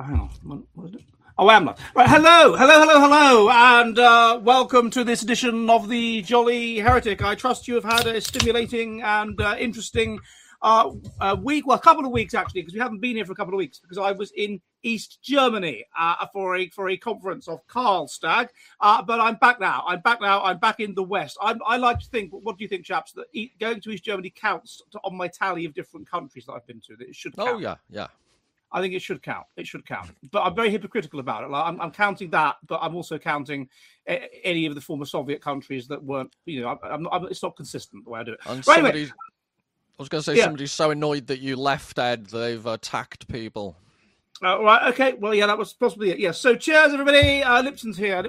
hang on. What is it? Oh, I am not. Right, hello, and welcome to this edition of the Jolly Heretic. I trust you have had a stimulating and interesting week, well, a couple of weeks actually, because we haven't been here for a couple of weeks, because I was in East Germany for a conference of Karlstag, but I'm back now. I'm back in the West. I like to think, what do you think, chaps, that going to East Germany counts on my tally of different countries that I've been to? That it should count. Oh, yeah. I think it should count. But I'm very hypocritical about it. Like, I'm counting that, but I'm also counting any of the former Soviet countries that weren't, it's not consistent the way I do it. And right, anyway, I was going to say, somebody's so annoyed that you left, Ed, they've attacked people. Right, okay. Well, yeah, that was possibly it. Yeah. So, cheers, everybody. Lipton's here.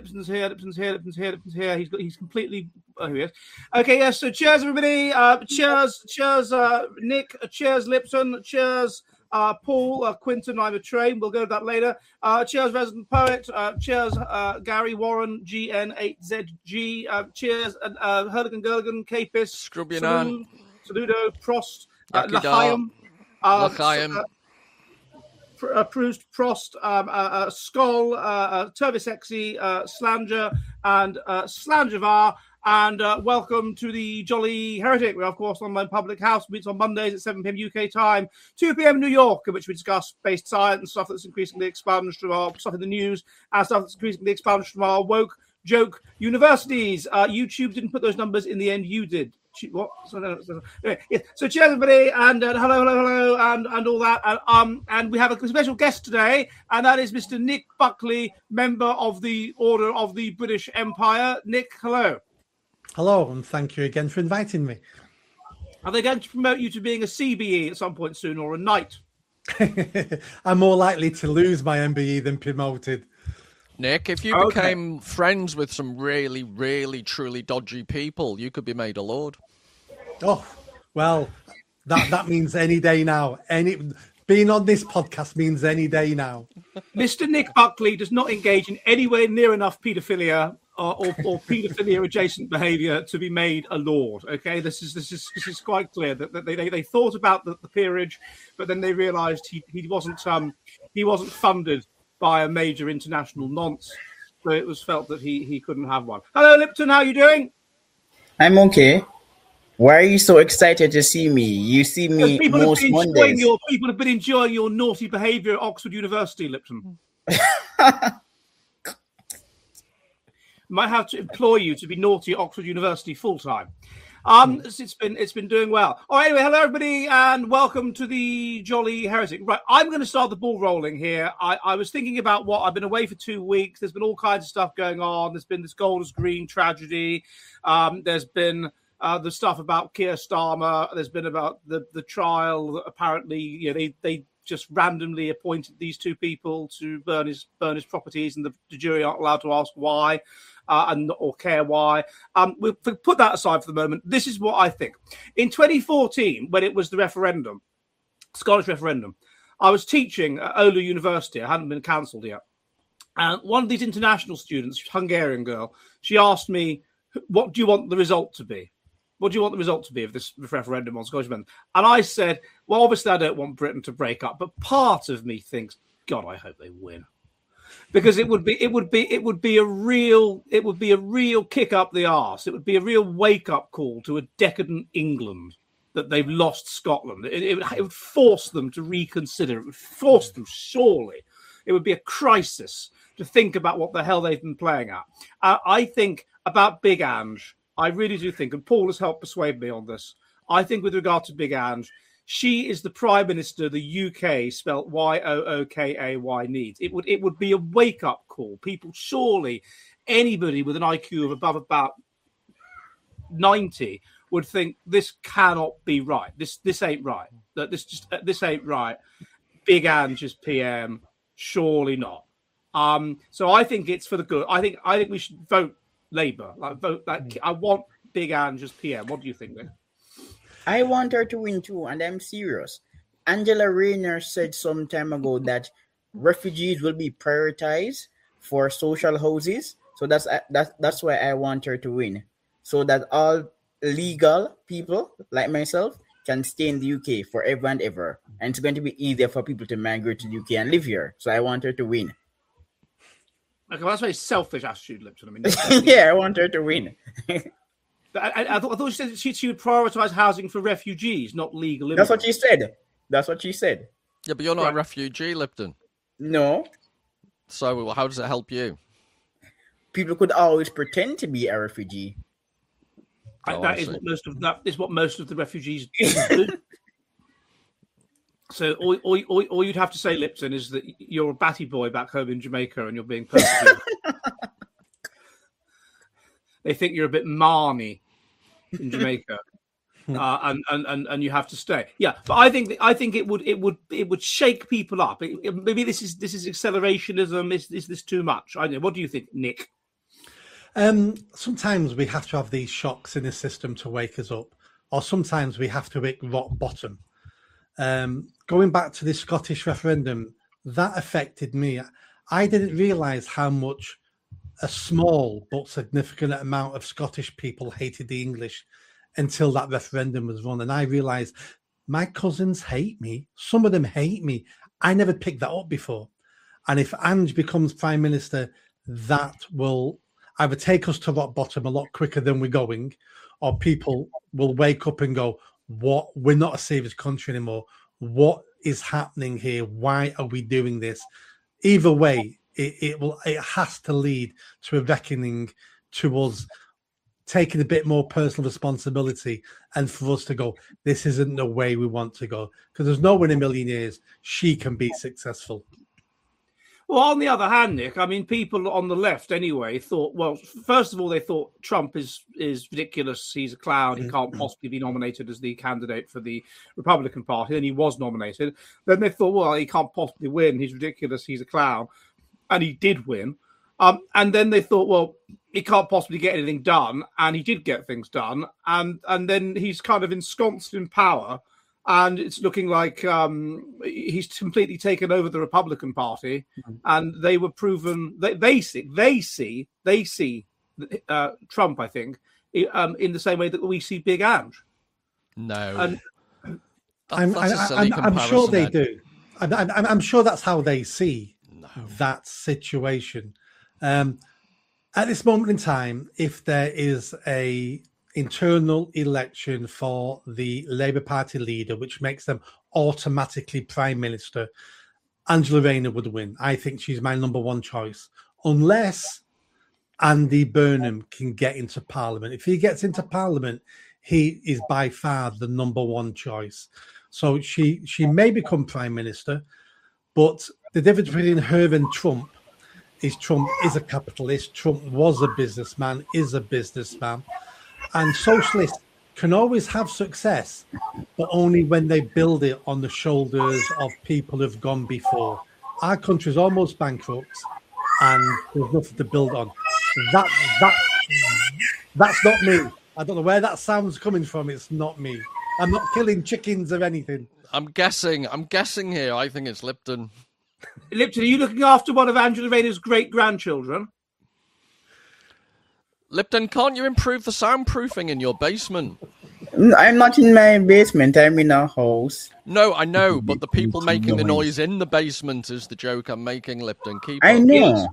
He's completely. Oh, here he is. Okay, yeah. So, cheers, everybody. Cheers, Nick. Cheers, Lipton. Cheers, Paul, Quinton. I'm a train. We'll go to that later. Cheers, resident poet. Cheers, Gary Warren, GN8ZG. Cheers, Hurligan Gurligan, Capis, Scrubbianan, Saludo, Prost, L'chaim. Proust, Prost, Skoll, Turvisexy, Slanger, and Slangevar. And welcome to the Jolly Heretic. We're, of course, online public house. Meets on Mondays at 7 p.m. UK time, 2 p.m. New York, in which we discuss based science and stuff that's increasingly expunged from our stuff in the news and stuff that's increasingly expunged from our woke joke universities. YouTube didn't put those numbers in the end. You did. What? So cheers, everybody, and hello, and all that. And we have a special guest today, and that is Mr. Nick Buckley, member of the Order of the British Empire. Nick, hello. Hello, and thank you again for inviting me. Are they going to promote you to being a CBE at some point soon, or a knight? I'm more likely to lose my MBE than promoted. Nick, if you became friends with some really, really, truly dodgy people, you could be made a lord. Oh, well, that means any day now. Being on this podcast means any day now. Mr. Nick Buckley does not engage in anywhere near enough paedophilia or paedophilia adjacent behaviour to be made a lord. Okay, this is quite clear that they thought about the peerage, but then they realised he wasn't funded by a major international nonce, so it was felt that he couldn't have one. Hello, Lipton, how are you doing? I'm okay. Why are you so excited to see me? You see me most Mondays. People have been enjoying your naughty behaviour at Oxford University, Lipton. Might have to employ you to be naughty at Oxford University full time. It's been doing well. All right, anyway, hello everybody, and welcome to the Jolly Heretic. Right, I'm going to start the ball rolling here. I was thinking about I've been away for 2 weeks. There's been all kinds of stuff going on. There's been this Golders Green tragedy. There's been the stuff about Keir Starmer. There's been about the trial that apparently they just randomly appointed these two people to burn his properties, and the jury aren't allowed to ask why. Or care why. We'll put that aside for the moment. This is what I think. In 2014, when it was the referendum, Scottish referendum, I was teaching at Oulu University. I hadn't been cancelled yet. And one of these international students, Hungarian girl, she asked me, what do you want the result to be? What do you want the result to be of this referendum on Scottish amendment? And I said, well, obviously I don't want Britain to break up, but part of me thinks, God, I hope they win. Because it would be a real kick up the arse. It would be a real wake up call to a decadent England that they've lost Scotland. It would force them to reconsider. It would force them, surely. It would be a crisis to think about what the hell they've been playing at. I think about Big Ange. I really do think, and Paul has helped persuade me on this. I think with regard to Big Ange, she is the Prime Minister the UK, spelt Yookay, needs. It would be a wake-up call. People, surely, anybody with an IQ of above about 90 would think this cannot be right. This ain't right. This ain't right. Big Ange is PM, surely not. So I think it's for the good. I think we should vote Labour. I want Big Ange as PM. What do you think, Nick? I want her to win too, and I'm serious. Angela Rayner said some time ago that refugees will be prioritized for social houses. So that's why I want her to win. So that all legal people like myself can stay in the UK forever and ever, and it's going to be easier for people to migrate to the UK and live here. So I want her to win. Okay, well, that's a very selfish attitude, Lipton. I mean, Yeah, I want her to win. I thought she said she would prioritise housing for refugees, not legal That's immigrants. what she said. That's what she said. Yeah, but you're not a refugee, Lipton. No. So how does it help you? People could always pretend to be a refugee. That is what most of the refugees do. So all you'd have to say, Lipton, is that you're a batty boy back home in Jamaica and you're being persecuted. They think you're a bit Marnie in Jamaica, and you have to stay. Yeah, but I think it would shake people up. Maybe this is accelerationism. Is this too much? I don't know. What do you think, Nick? Sometimes we have to have these shocks in the system to wake us up, or sometimes we have to hit rock bottom. Going back to the Scottish referendum, that affected me. I didn't realise how much a small but significant amount of Scottish people hated the English until that referendum was run. And I realised my cousins hate me. Some of them hate me. I never picked that up before. And if Ange becomes Prime Minister, that will either take us to rock bottom a lot quicker than we're going, or people will wake up and go, "What? We're not a serious country anymore. What is happening here? Why are we doing this?" Either way, it has to lead to a reckoning, to us taking a bit more personal responsibility, and for us to go, this isn't the way we want to go. Because there's no one in a million years she can be successful. Well, on the other hand, Nick, I mean, people on the left anyway thought, well, first of all, they thought Trump is ridiculous. He's a clown. He can't possibly be nominated as the candidate for the Republican Party. Then he was nominated. Then they thought, well, he can't possibly win. He's ridiculous. He's a clown. And he did win. And then they thought, well, he can't possibly get anything done. And he did get things done. And then he's kind of ensconced in power. And it's looking like he's completely taken over the Republican Party, and they were proven. They see Trump, I think, in the same way that we see Big Ange. No, and I'm sure they do. I'm sure that's how they see that situation. At this moment in time, if there is a internal election for the Labour Party leader, which makes them automatically Prime Minister, Angela Rayner would win. I think she's my number one choice, unless Andy Burnham can get into Parliament. If he gets into Parliament, he is by far the number one choice. So she may become Prime Minister, but the difference between her and Trump is a capitalist. Trump was a businessman, is a businessman. And socialists can always have success, but only when they build it on the shoulders of people who've gone before. Our country's almost bankrupt, and there's nothing to build on. That's not me. I don't know where that sound's coming from. It's not me. I'm not killing chickens or anything. I'm guessing here. I think it's Lipton. Lipton, are you looking after one of Angela Rayner's great-grandchildren? Lipton, can't you improve the soundproofing in your basement? I'm not in my basement. I'm in a house. No, I know, but the people making the noise in the basement is the joke I'm making, Lipton. Keep I up. know.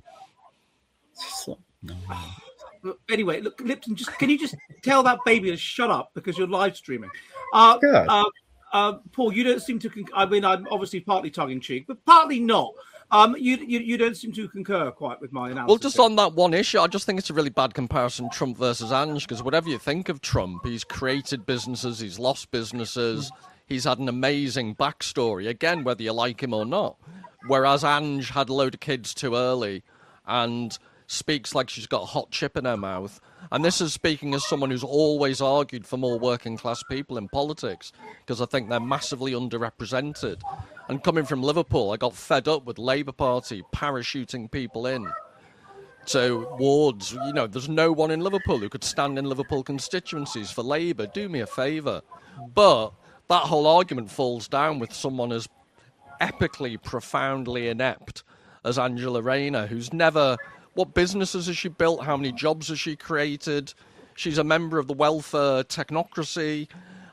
Anyway, look, Lipton, can you just tell that baby to shut up because you're live streaming? God. Paul, you don't seem to. I mean, I'm obviously partly tongue in cheek, but partly not. You don't seem to concur quite with my analysis. Well, just on that one issue, I just think it's a really bad comparison, Trump versus Ange, because whatever you think of Trump, he's created businesses, he's lost businesses, he's had an amazing backstory, again, whether you like him or not. Whereas Ange had a load of kids too early and speaks like she's got a hot chip in her mouth. And this is speaking as someone who's always argued for more working class people in politics, because I think they're massively underrepresented. And coming from Liverpool, I got fed up with Labour Party parachuting people in to wards. You know, there's no one in Liverpool who could stand in Liverpool constituencies for Labour. Do me a favour. But that whole argument falls down with someone as epically, profoundly inept as Angela Rayner, who's never... What businesses has she built? How many jobs has she created? She's a member of the welfare technocracy.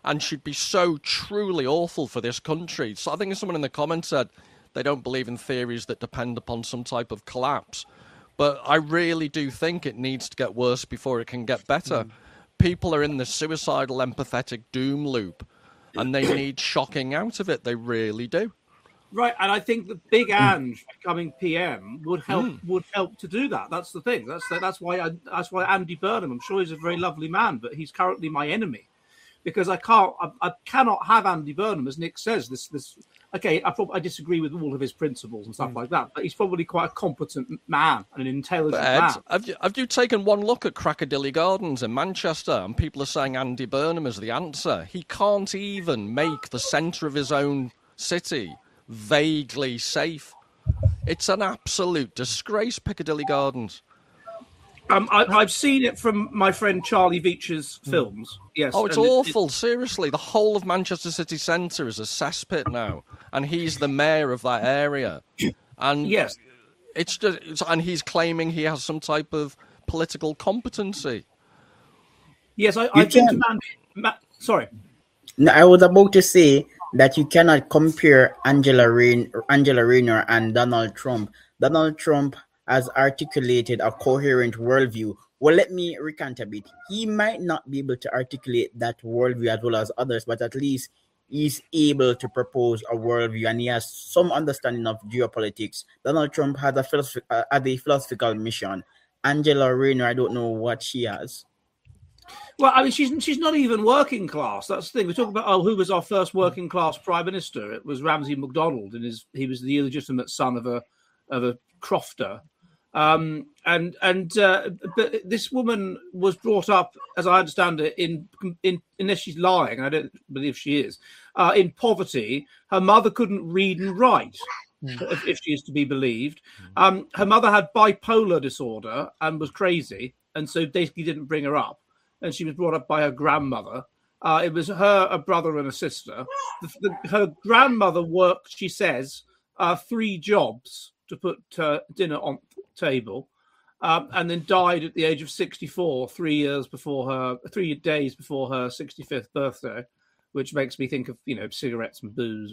and she'd be so truly awful for this country. So I think someone in the comments said they don't believe in theories that depend upon some type of collapse. But I really do think it needs to get worse before it can get better. People are in the suicidal, empathetic doom loop, and they need shocking out of it. They really do. Right, and I think that Big Ange becoming PM would help to do that. That's the thing. That's why Andy Burnham. I'm sure he's a very lovely man, but he's currently my enemy because I cannot have Andy Burnham, as Nick says. Okay, I disagree with all of his principles and stuff like that, but he's probably quite a competent man and an intelligent man. Have you taken one look at Crackadilly Gardens in Manchester, and people are saying Andy Burnham is the answer? He can't even make the centre of his own city vaguely safe. It's an absolute disgrace, Piccadilly Gardens. I've seen it from my friend Charlie Veitch's films. Yes. Oh, it's awful. Seriously, the whole of Manchester city centre is a cesspit now, and he's the mayor of that area. And yes, and he's claiming he has some type of political competency. Yes, I've been to sorry. No, I was about to say that you cannot compare Angela Rayner and Donald Trump. Donald Trump has articulated a coherent worldview. Well, let me recant a bit. He might not be able to articulate that worldview as well as others, but at least he's able to propose a worldview, and he has some understanding of geopolitics. Donald Trump has a philosophical mission. Angela Rayner, I don't know what she has. Well, I mean, she's not even working class. That's the thing. We talk about who was our first working class prime minister? It was Ramsay MacDonald, and he was the illegitimate son of a crofter. But this woman was brought up, as I understand it, in unless she's lying, I don't believe she is, in poverty. Her mother couldn't read and write, if she is to be believed. Her mother had bipolar disorder and was crazy, and so basically didn't bring her up. And she was brought up by her grandmother. It was her, a brother, and a sister. Her grandmother worked, she says, 3 jobs to put dinner on the table, and then died at the age of 64, 3 days before her 65th birthday, which makes me think of cigarettes and booze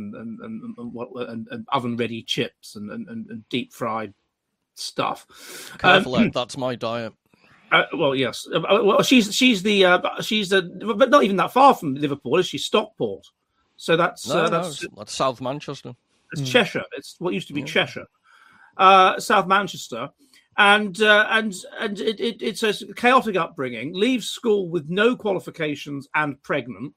and oven-ready chips and deep-fried stuff. Careful, Ed, that's my diet. Well, yes. Well, she's but not even that far from Liverpool, is she? Stockport. So that's South Manchester. It's Cheshire. It's what used to be Cheshire, South Manchester, and it's a chaotic upbringing. Leaves school with no qualifications and pregnant.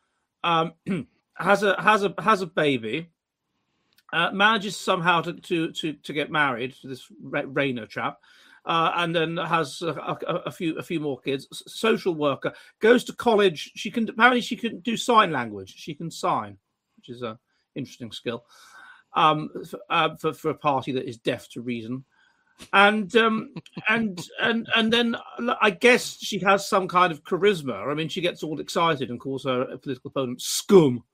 Has a baby. Manages somehow to get married to this Rayner chap. And then has a few more kids. Social worker, goes to college. She can do sign language. She can sign, which is an interesting skill for a party that is deaf to reason. And then I guess she has some kind of charisma. I mean, she gets all excited and calls her political opponent scum.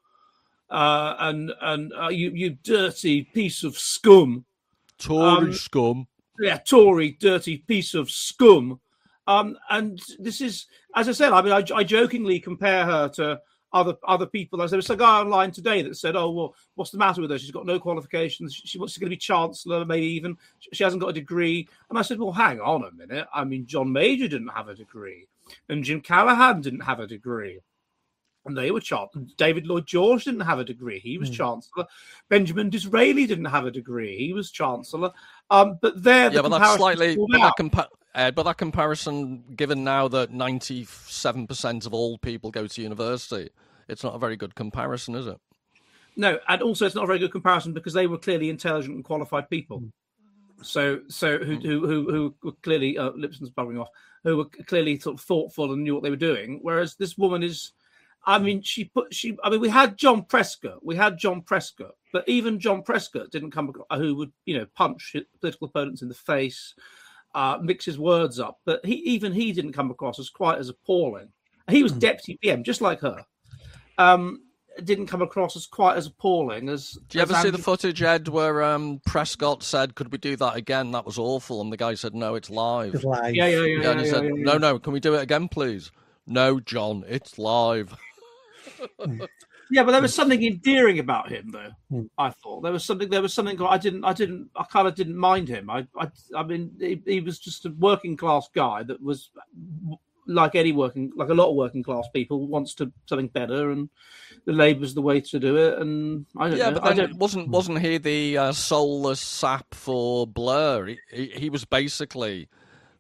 You dirty piece of scum, Tory scum. Yeah, Tory, dirty piece of scum. And this is, as I said, I mean, I jokingly compare her to other people. There was a guy online today that said, "Oh, well, what's the matter with her? She's got no qualifications. She wants to be chancellor, maybe even. She hasn't got a degree." And I said, "Well, hang on a minute. I mean, John Major didn't have a degree, and Jim Callaghan didn't have a degree. And they were chancellor. David Lloyd George didn't have a degree. He was chancellor. Benjamin Disraeli didn't have a degree. He was chancellor. But there, but that's slightly. But that comparison, given now that 97% of all people go to university, it's not a very good comparison, is it? No, and also it's not a very good comparison because they were clearly intelligent and qualified people. So who were clearly Lipson's bugging off, who were clearly sort of thoughtful and knew what they were doing. Whereas this woman is. I mean, we had John Prescott. But even John Prescott didn't come across who would, punch political opponents in the face, mix his words up. But he didn't come across as quite as appalling. He was deputy PM, just like her. Didn't come across as quite as appalling as. Do you ever see the footage, Ed, where Prescott said, "Could we do that again? That was awful." And the guy said, "No, it's live." It's live. Yeah. And he said, "No, can we do it again, please?" "No, John, it's live." Yeah, but there was something endearing about him, though. Mm. I thought there was something. I kind of didn't mind him. I mean, he was just a working class guy that was like a lot of working class people wants something better, and the Labour's the way to do it. And I don't know. But then wasn't he the soulless sap for Blair? He was basically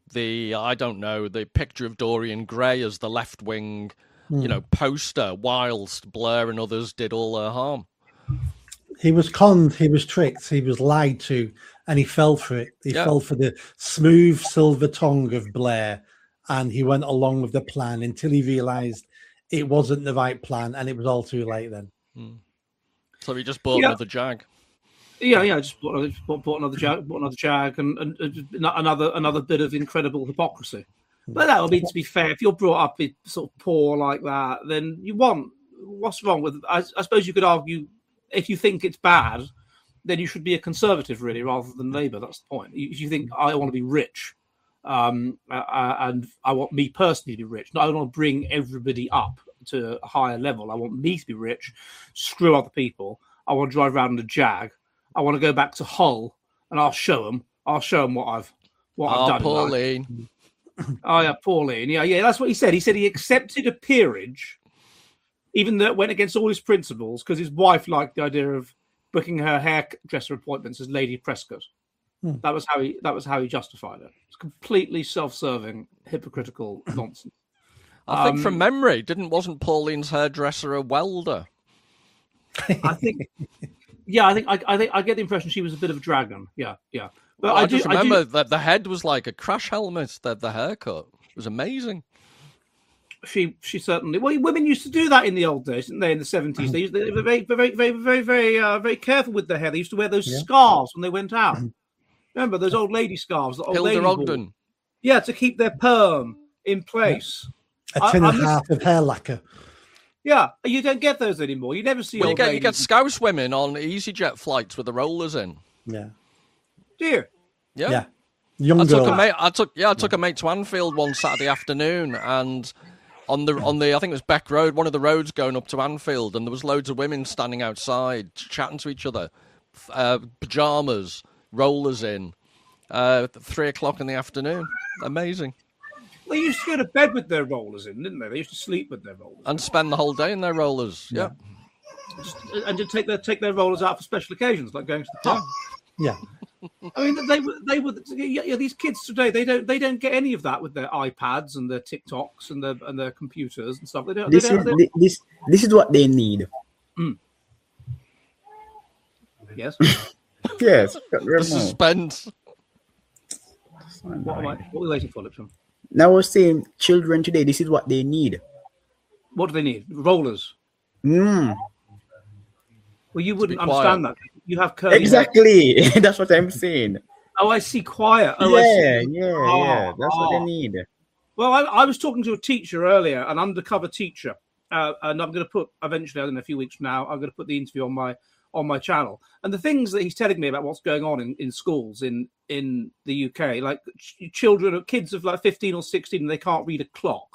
the picture of Dorian Gray as the left wing, poster, whilst Blair and others did all their harm. He was conned, he was tricked, he was lied to, and he fell for it. He fell for the smooth silver tongue of Blair, and he went along with the plan until he realised it wasn't the right plan, and it was all too late then. So he just bought another Jag. Yeah, just bought another Jag, and another bit of incredible hypocrisy. But that would be, to be fair, if you're brought up sort of poor like that, then what's wrong with? I suppose you could argue, if you think it's bad, then you should be a conservative, really, rather than Labour. That's the point. If you think I want to be rich, and I want me personally to be rich, I don't want to bring everybody up to a higher level. I want me to be rich, screw other people. I want to drive around in a Jag. I want to go back to Hull, and I'll show them what I've done. Pauline. Oh yeah, Pauline. Yeah, that's what he said. He said he accepted a peerage, even though it went against all his principles, because his wife liked the idea of booking her hairdresser appointments as Lady Prescott. That was how he justified it. It's completely self-serving, hypocritical nonsense. I think from memory, wasn't Pauline's hairdresser a welder? I think I get the impression she was a bit of a dragon. Yeah. But I just remember that the head was like a crash helmet. The haircut was amazing. She certainly. Well, women used to do that in the old days, didn't they? In the 70s, they were very, very, very, very, very, very careful with their hair. They used to wear those scarves when they went out. Remember those old lady scarves? Hilda Ogden. Yeah, to keep their perm in place. A tin and a half of hair lacquer. Yeah, you don't get those anymore. You never see. You get Scouse women on EasyJet flights with the rollers in. Yeah. Dear. Yeah. Young girl. I took a mate to Anfield one Saturday afternoon, and on the I think it was Beck Road, one of the roads going up to Anfield, and there was loads of women standing outside chatting to each other, pajamas, rollers in, 3 o'clock in the afternoon. Amazing. They used to go to bed with their rollers in, didn't they? They used to sleep with their rollers and spend the whole day in their rollers. Yeah. And to take their rollers out for special occasions, like going to the pub. Yeah. I mean, they would. Yeah, these kids today, they don't get any of that with their iPads and their TikToks and their computers and stuff. They don't. This is what they need. Yes. Yes. The suspense. What are we waiting for, Lipton? Now I was saying, children today, this is what they need. What do they need? Rollers. Mm. Well, you wouldn't understand that. You have curly exactly. That's what I'm saying. Oh, I see. Quiet. Oh, yeah. That's what they need. Well, I was talking to a teacher earlier, an undercover teacher, and I'm going to put eventually, I don't know, a few weeks from now, I'm going to put the interview on my channel. And the things that he's telling me about what's going on in schools in the UK, like kids of like 15 or 16, they can't read a clock.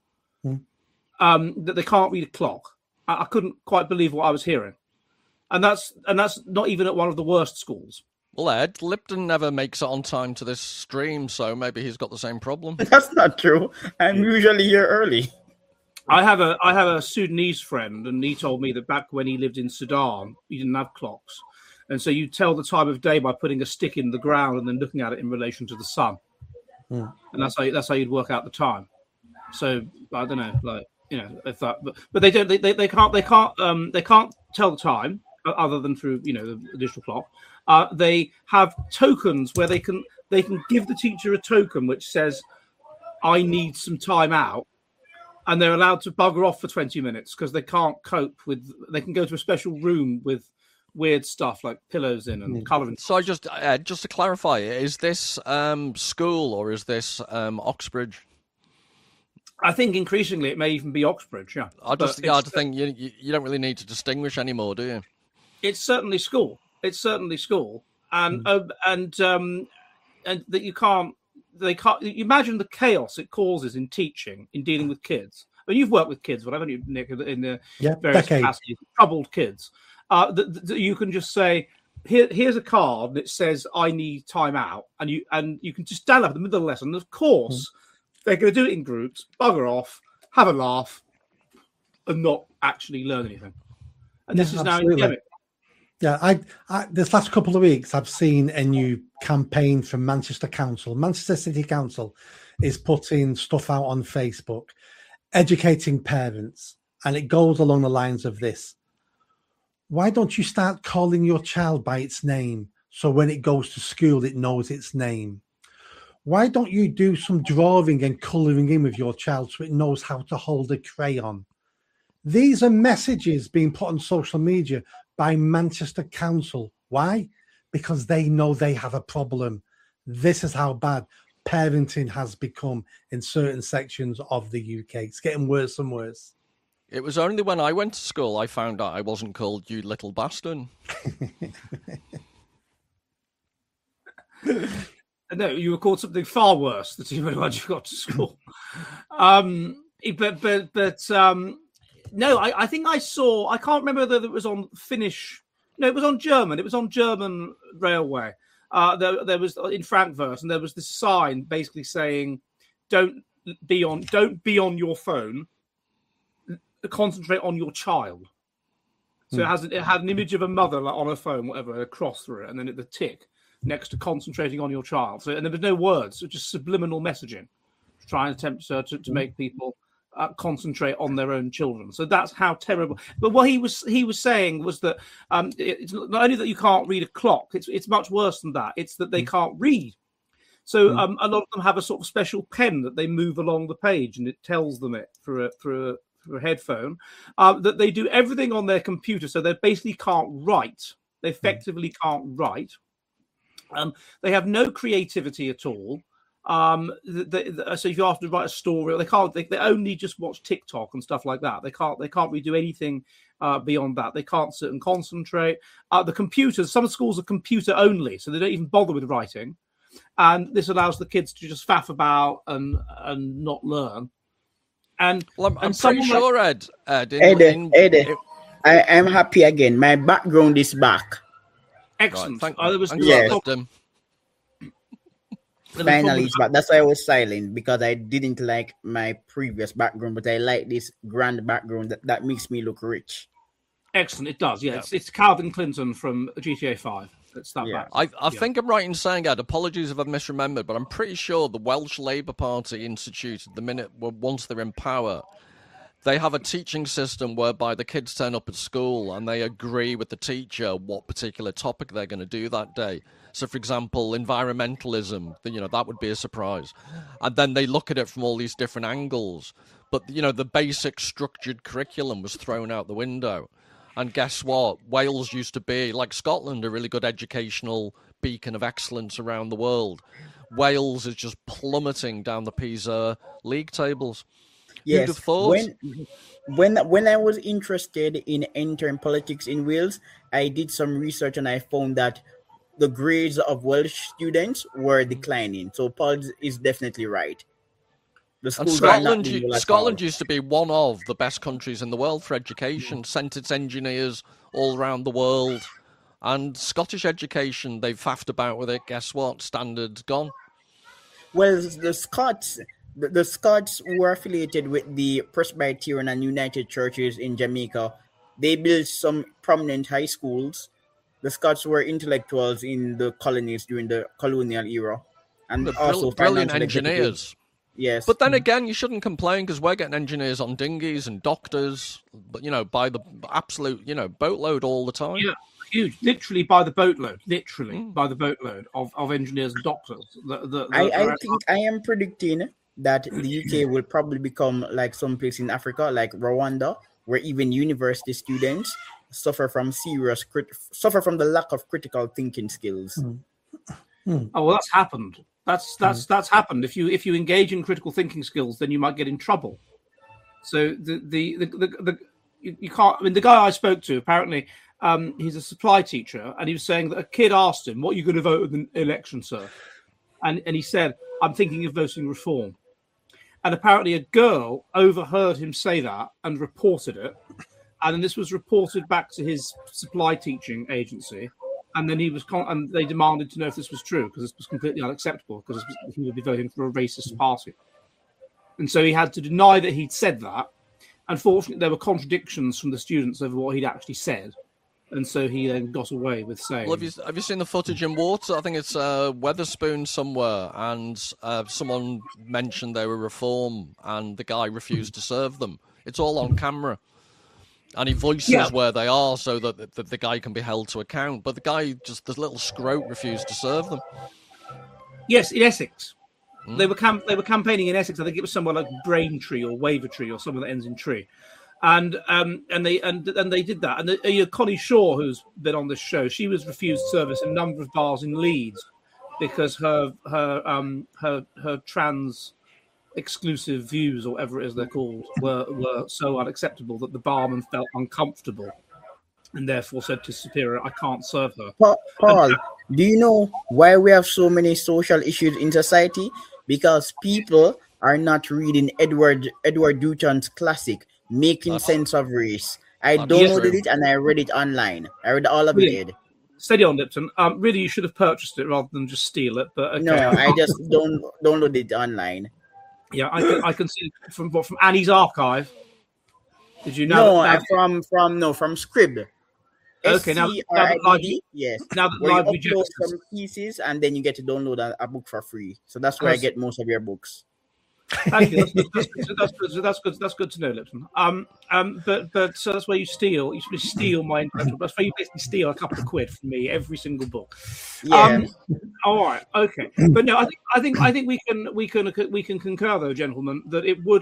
That they can't read a clock. I couldn't quite believe what I was hearing. And that's not even at one of the worst schools. Well, Ed, Lipton never makes it on time to this stream, so maybe he's got the same problem. That's not true. I'm usually here early. I have a Sudanese friend, and he told me that back when he lived in Sudan, he didn't have clocks, and so you tell the time of day by putting a stick in the ground and then looking at it in relation to the sun, and that's how you'd work out the time. So I don't know, like if that, but they don't, they can't tell the time other than through the digital clock. They have tokens where they can give the teacher a token which says, "I need some time out." And they're allowed to bugger off for 20 minutes because they can't cope with. They can go to a special room with weird stuff like pillows in and colouring. So just to clarify, is this school or is this Oxbridge? I think increasingly it may even be Oxbridge. Yeah, I think you don't really need to distinguish anymore, do you? It's certainly school. And that you can't. They can't. You imagine the chaos it causes in teaching, in dealing with kids. But you've worked with kids, whatever you, Nick, in the various decades. capacities, troubled kids. That you can just say, here's a card that says I need time out, and you can just stand up in the middle of the lesson. Of course, they're going to do it in groups, bugger off, have a laugh, and not actually learn anything. And this is now endemic. Yeah, I this last couple of weeks, I've seen a new campaign from Manchester Council. Manchester City Council is putting stuff out on Facebook, educating parents, and it goes along the lines of this. Why don't you start calling your child by its name so when it goes to school, it knows its name? Why don't you do some drawing and colouring in with your child so it knows how to hold a crayon? These are messages being put on social media by Manchester Council. Why? Because they know they have a problem. This is how bad parenting has become in certain sections of the UK. It's getting worse and worse. It was only when I went to school I found out I wasn't called you little bastard. No, you were called something far worse the two when you got to school. No, I think I saw. I can't remember whether it was on Finnish. No, it was on German. It was on German railway. There was in Frankfurt, and there was this sign basically saying, "Don't be on your phone. Concentrate on your child." So it had an image of a mother like, on her phone, whatever, a cross through it, and then the tick next to concentrating on your child. So and there was no words, so just subliminal messaging, to try and attempt to make people concentrate on their own children. So that's how terrible. But what he was saying was that it's not only that you can't read a clock, it's much worse than that. It's that they can't read. So a lot of them have a sort of special pen that they move along the page, and it tells them it through a headphone. That they do everything on their computer, so they basically can't write. They effectively can't write. They have no creativity at all. So if you ask them to write a story, they can't. They only just watch TikTok and stuff like that. They can't really do anything beyond that. They can't sit and concentrate. The computers. Some schools are computer only, so they don't even bother with writing. And this allows the kids to just faff about and not learn. And well, I'm pretty sure, Ed. Ed, I am happy again. My background is back. Excellent. Right, Finally, it's back. That's why I was silent, because I didn't like my previous background, but I like this grand background that makes me look rich. Excellent. It does. Yeah, it's Calvin Clinton from GTA 5. It's that back. I think I'm right in saying, Ed, apologies if I've misremembered, but I'm pretty sure the Welsh Labour Party instituted once they're in power, they have a teaching system whereby the kids turn up at school and they agree with the teacher what particular topic they're going to do that day. So, for example, environmentalism, that would be a surprise. And then they look at it from all these different angles. But, the basic structured curriculum was thrown out the window. And guess what? Wales used to be, like Scotland, a really good educational beacon of excellence around the world. Wales is just plummeting down the PISA league tables. Yes. Who'd have thought? When I was interested in entering politics in Wales, I did some research and I found that the grades of Welsh students were declining. So Paul is definitely right. And Scotland used to be one of the best countries in the world for education, sent its engineers all around the world. And Scottish education, they've faffed about with it. Guess what? Standard gone. Well, the Scots were affiliated with the Presbyterian and United Churches in Jamaica. They built some prominent high schools. The Scots were intellectuals in the colonies during the colonial era. And also brilliant engineers. Yes. But then again, you shouldn't complain, because we're getting engineers on dinghies and doctors, but by the absolute, boatload all the time. Yeah, huge. Literally by the boatload. By the boatload of engineers and doctors. I think I am predicting that the UK will probably become like some place in Africa, like Rwanda, where even university students suffer from the lack of critical thinking skills. Oh, well, that's happened. That's happened. If you engage in critical thinking skills, then you might get in trouble. So you can't. I mean, the guy I spoke to, apparently, he's a supply teacher, and he was saying that a kid asked him, "What are you going to vote in the election, sir?" And he said, "I'm thinking of voting Reform." And apparently a girl overheard him say that and reported it. And then this was reported back to his supply teaching agency. And then and they demanded to know if this was true, because this was completely unacceptable, because he would be voting for a racist party. And so he had to deny that he'd said that. Unfortunately, there were contradictions from the students over what he'd actually said. And so he then got away with saying... Well, have you seen the footage in Water? I think it's Weatherspoon somewhere, and someone mentioned they were Reform, and the guy refused to serve them. It's all on camera. And he voices where they are so that the guy can be held to account. But the guy, just this little scrote, refused to serve them. Yes, in Essex. They were campaigning in Essex. I think it was somewhere like Braintree or Wavertree or somewhere that ends in tree. And they did that. And Connie Shaw, who's been on this show, she was refused service in a number of bars in Leeds because her trans exclusive views, or whatever it is they're called, were so unacceptable that the barman felt uncomfortable and therefore said to Superior, I can't serve her. Paul, do you know why we have so many social issues in society? Because people are not reading Edward Dutton's classic, Making Sense of Race. I downloaded it and I read it online. I read all of it. Steady on, Lipton. Really, you should have purchased it rather than just steal it. But okay. No, I just downloaded it online. Yeah, I can see from Annie's archive. Did you know? No, from Scribd. Okay, now that library, yes. Now that where library you upload some pieces and then you get to download a book for free. So that's where I get most of your books. Thank you. That's good to know, Lipton. But so that's where you steal. You steal my intellectual. That's where you basically steal a couple of quid from me every single book. Yeah. All right. Okay. But no, I think we can concur though, gentlemen, that it would.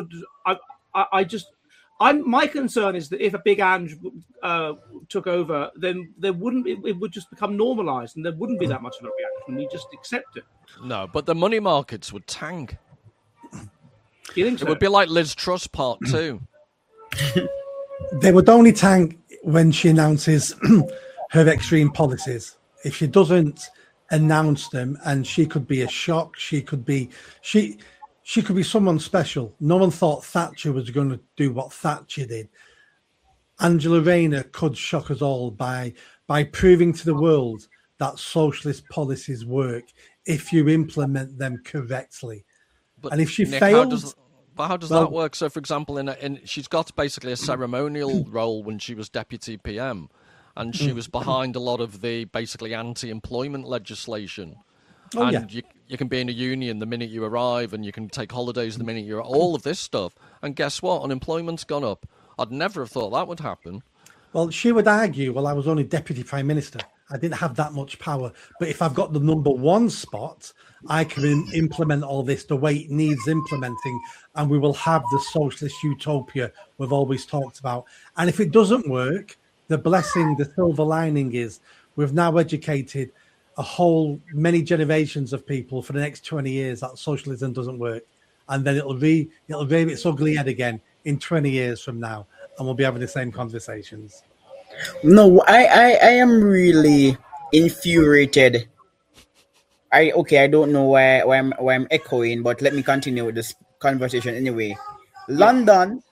My concern is that if a big Ange took over, then it would just become normalised, and there wouldn't be that much of a reaction. We just accept it. No, but the money markets would tank. You think so? It would be like Liz Truss Part 2. They would only tank when she announces her extreme policies. If she doesn't announce them, and she could be a shock, she could be someone special. No one thought Thatcher was going to do what Thatcher did. Angela Rayner could shock us all by proving to the world that socialist policies work if you implement them correctly. But and if she Nick, fails... how does that work? So, for example, she's got basically a ceremonial role when she was deputy PM, and she was behind a lot of the basically anti-employment legislation. You can be in a union the minute you arrive, and you can take holidays the minute you're... All of this stuff. And guess what? Unemployment's gone up. I'd never have thought that would happen. Well, she would argue, well, I was only Deputy Prime Minister. I didn't have that much power. But if I've got the number one spot, I can implement all this the way it needs implementing, and we will have the socialist utopia we've always talked about. And if it doesn't work, the blessing, the silver lining is we've now educated many generations of people for the next 20 years that socialism doesn't work. And then it'll rear its ugly head again in 20 years from now, and we'll be having the same conversations. No, I am really infuriated. I don't know why I'm echoing, but let me continue with this conversation anyway. London,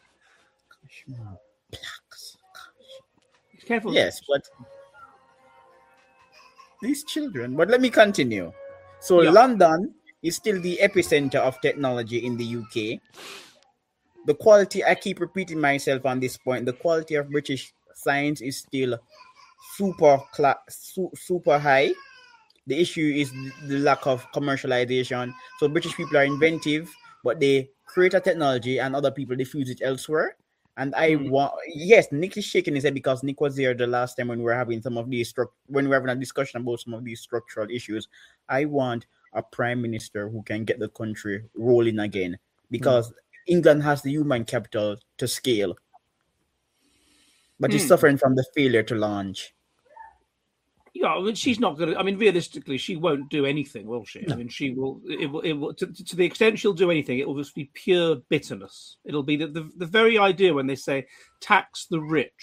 careful. Yes, but these children. But let me continue. So London is still the epicenter of technology in the UK. The quality, I keep repeating myself on this point, the quality of British science is still super high. The issue is the lack of commercialization. So British people are inventive, but they create a technology and other people diffuse it elsewhere. And Nick is shaking his head because Nick was there the last time when we were having a discussion about some of these structural issues. I want a prime minister who can get the country rolling again, because England has the human capital to scale, but it's suffering from the failure to launch. Yeah, I mean, she's not going to. I mean, realistically, she won't do anything, will she? No. I mean, she will. It will. To the extent she'll do anything, it will just be pure bitterness. It'll be the very idea when they say tax the rich,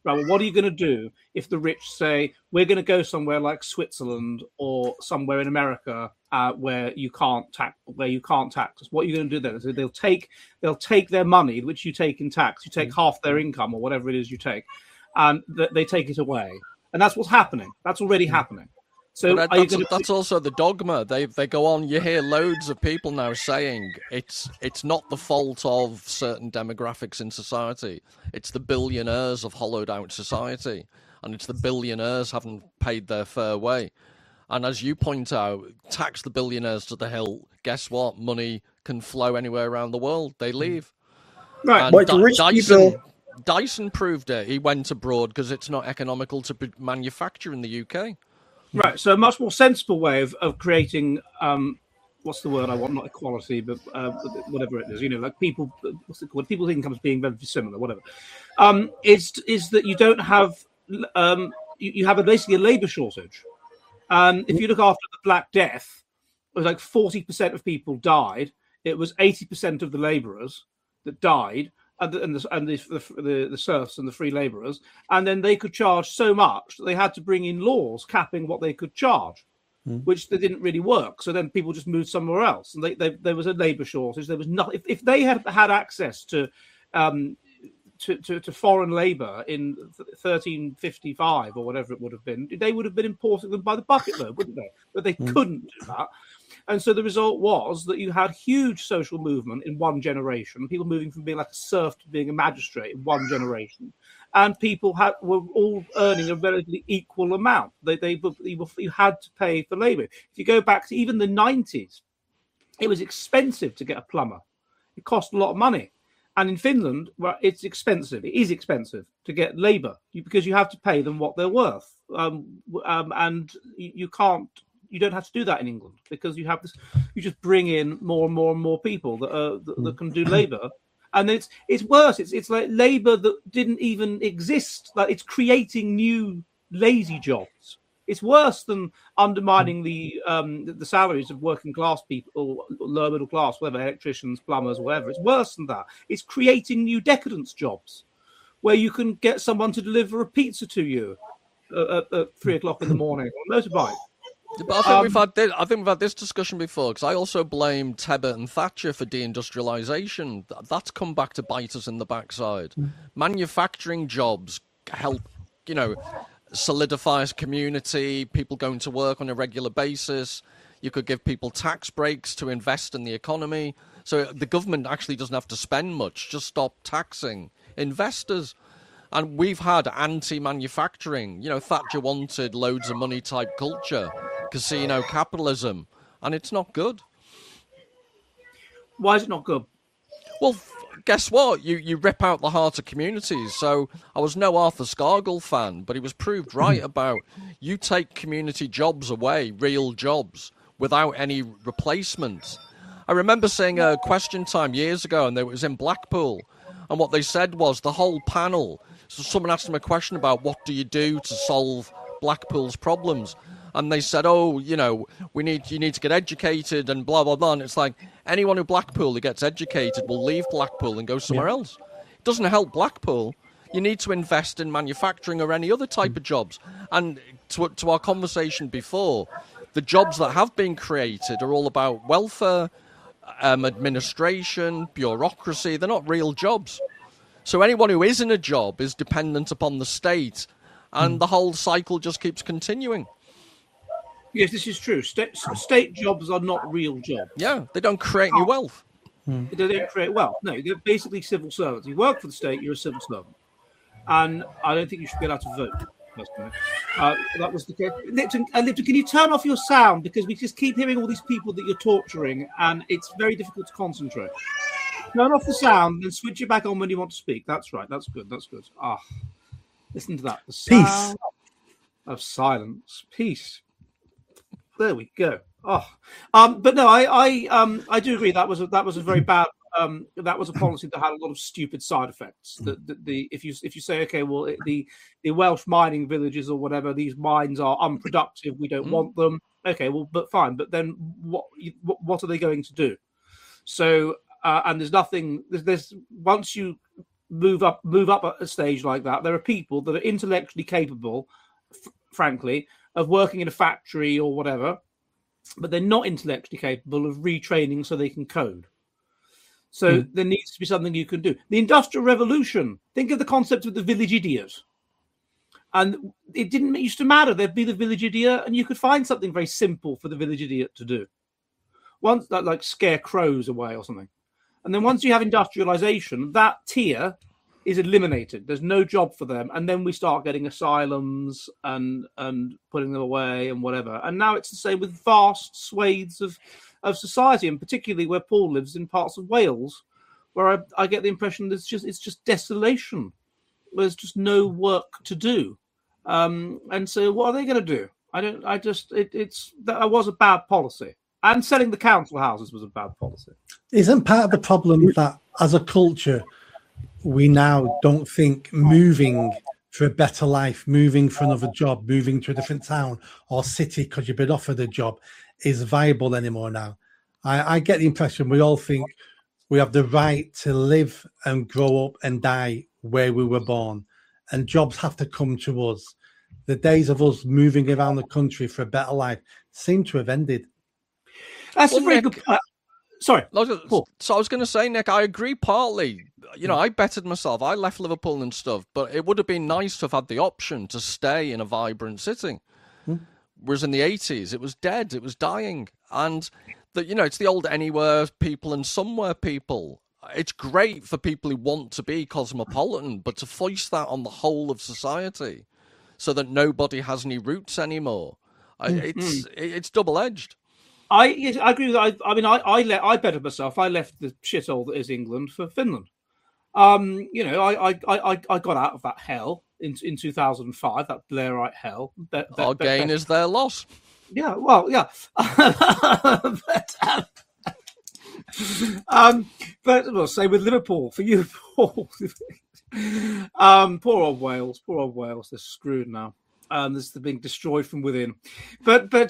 Right, well, what are you going to do if the rich say we're going to go somewhere like Switzerland or somewhere in America where you can't tax us? What are you going to do then? So they'll take their money, which you take in tax. You take half their income or whatever it is you take, and they take it away. And that's what's happening. That's already happening. So that's also the dogma. They go on. You hear loads of people now saying it's not the fault of certain demographics in society. It's the billionaires have hollowed out society, and it's the billionaires haven't paid their fair way. And as you point out, tax the billionaires to the hilt. Guess what? Money can flow anywhere around the world. They leave. Right, but rich people. Dyson proved it. He went abroad because it's not economical to manufacture in the UK. Right, so a much more sensible way of creating, what's the word I want? Not equality, but whatever it is. Like people, what's it called? People's incomes being very similar, whatever. Is that you don't have, you have basically a labour shortage. If you look after the Black Death, it was like 40% of people died. It was 80% of the labourers that died. And the serfs and the free labourers, and then they could charge so much that they had to bring in laws capping what they could charge, which they didn't really work. So then people just moved somewhere else, and there was a labour shortage. There was nothing. If they had access to foreign labour in 1355 or whatever it would have been, they would have been importing them by the bucket load, wouldn't they? But they couldn't do that. And so the result was that you had huge social movement in one generation, people moving from being like a serf to being a magistrate in one generation. And people were all earning a relatively equal amount. You had to pay for labour. If you go back to even the 90s, it was expensive to get a plumber. It cost a lot of money. And in Finland, well, it's expensive. It is expensive to get labour because you have to pay them what they're worth. And you can't. You don't have to do that in England because you have this. You just bring in more and more and more people that can do labour, and it's worse. It's like labour that didn't even exist. Like it's creating new lazy jobs. It's worse than undermining the salaries of working class people or lower middle class, whatever, electricians, plumbers, whatever. It's worse than that. It's creating new decadence jobs where you can get someone to deliver a pizza to you at 3 o'clock in the morning on a motorbike. But I think we've had this discussion before because I also blame Tebbit and Thatcher for deindustrialization. That's come back to bite us in the backside. Manufacturing jobs help, solidify a community, people going to work on a regular basis. You could give people tax breaks to invest in the economy. So the government actually doesn't have to spend much, just stop taxing investors. And we've had anti-manufacturing. Thatcher wanted loads of money type culture, casino capitalism, and it's not good. Why is it not good? Well, guess what? You rip out the heart of communities. So I was no Arthur Scargill fan, but he was proved right about you take community jobs away, real jobs, without any replacements. I remember seeing a Question Time years ago, and it was in Blackpool, and what they said was the whole panel. So someone asked them a question about what do you do to solve Blackpool's problems, and they said, you need to get educated and blah blah blah. And it's like anyone who Blackpool who gets educated will leave Blackpool and go somewhere else. It doesn't help Blackpool. You need to invest in manufacturing or any other type of jobs. And to our conversation before, the jobs that have been created are all about welfare, administration, bureaucracy. They're not real jobs. So anyone who is in a job is dependent upon the state, and the whole cycle just keeps continuing. Yes, this is true. State jobs are not real jobs. Yeah, they don't create any wealth. They don't create wealth. No, they're basically civil servants. You work for the state, you're a civil servant. And I don't think you should be allowed to vote, personally. That was the case. Lipton, can you turn off your sound? Because we just keep hearing all these people that you're torturing, and it's very difficult to concentrate. Turn off the sound and switch it back on when you want to speak. That's right. That's good. That's good. Listen to that. The sound of silence. Peace. There we go. But no, I do agree that was a very bad. That was a policy that had a lot of stupid side effects. If you say, okay, well, the Welsh mining villages or whatever, these mines are unproductive. We don't want them. Okay, well, but fine. But then what are they going to do? So. And there's nothing. There's once you move up at a stage like that. There are people that are intellectually capable, frankly, of working in a factory or whatever, but they're not intellectually capable of retraining so they can code. So there needs to be something you can do. The Industrial Revolution, think of the concept of the village idiot. And it didn't used to matter. There'd be the village idiot, and you could find something very simple for the village idiot to do. Once that, like, scare crows away or something. And then once you have industrialization, that tier is eliminated. There's no job for them. And then we start getting asylums and putting them away and whatever. And now it's the same with vast swathes of society, and particularly where Paul lives in parts of Wales, where I get the impression that it's just desolation. There's just no work to do. And so what are they going to do? That was a bad policy. And selling the council houses was a bad policy. Isn't part of the problem that as a culture, we now don't think moving for a better life, moving for another job, moving to a different town or city because you've been offered a job is viable anymore now? I get the impression we all think we have the right to live and grow up and die where we were born, and jobs have to come to us. The days of us moving around the country for a better life seem to have ended. That's a very good point. Sorry. So I was going to say, Nick, I agree partly. You know, I bettered myself. I left Liverpool and stuff, but it would have been nice to have had the option to stay in a vibrant city. Whereas in the 80s, it was dead. It was dying. And, it's the old anywhere people and somewhere people. It's great for people who want to be cosmopolitan, but to foist that on the whole of society so that nobody has any roots anymore, it's double-edged. I agree with that. I mean, I bettered myself. I left the shithole that is England for Finland. I got out of that hell in 2005, that Blairite hell. Our gain is their loss. Yeah, well, yeah. But we'll say with Liverpool, for you, Paul. Poor old Wales. They're screwed now. They're being destroyed from within. But there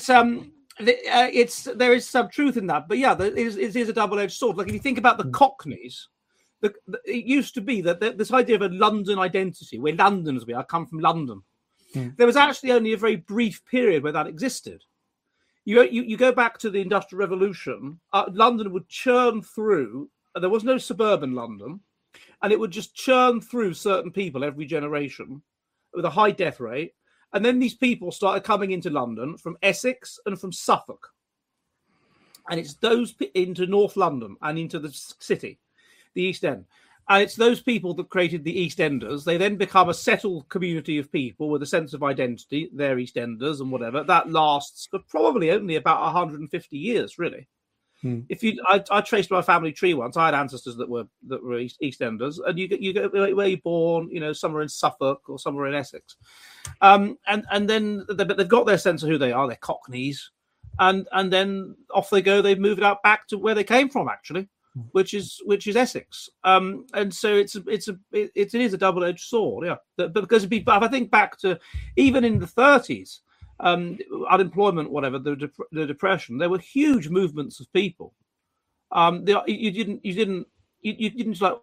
is some truth in that. But yeah, it is a double-edged sword. Like if you think about the Cockneys, it used to be that this idea of a London identity, where Londoners I come from London. There was actually only a very brief period where that existed. You go back to the Industrial Revolution, London would churn through, there was no suburban London, and it would just churn through certain people every generation with a high death rate. And then these people started coming into London from Essex and from Suffolk. And it's those into North London and into the city, the East End. And it's those people that created the East Enders. They then become a settled community of people with a sense of identity. They're East Enders and whatever. That lasts for probably only about 150 years, really. If I traced my family tree once. I had ancestors that were East Enders, and you go where you're born, somewhere in Suffolk or somewhere in Essex, and then they've got their sense of who they are. They're Cockneys, and then off they go. They've moved out back to where they came from, actually. Which is Essex, and so it is a double-edged sword, yeah. But because if I think back to even in the 30s, unemployment, whatever, the depression, there were huge movements of people. You didn't like,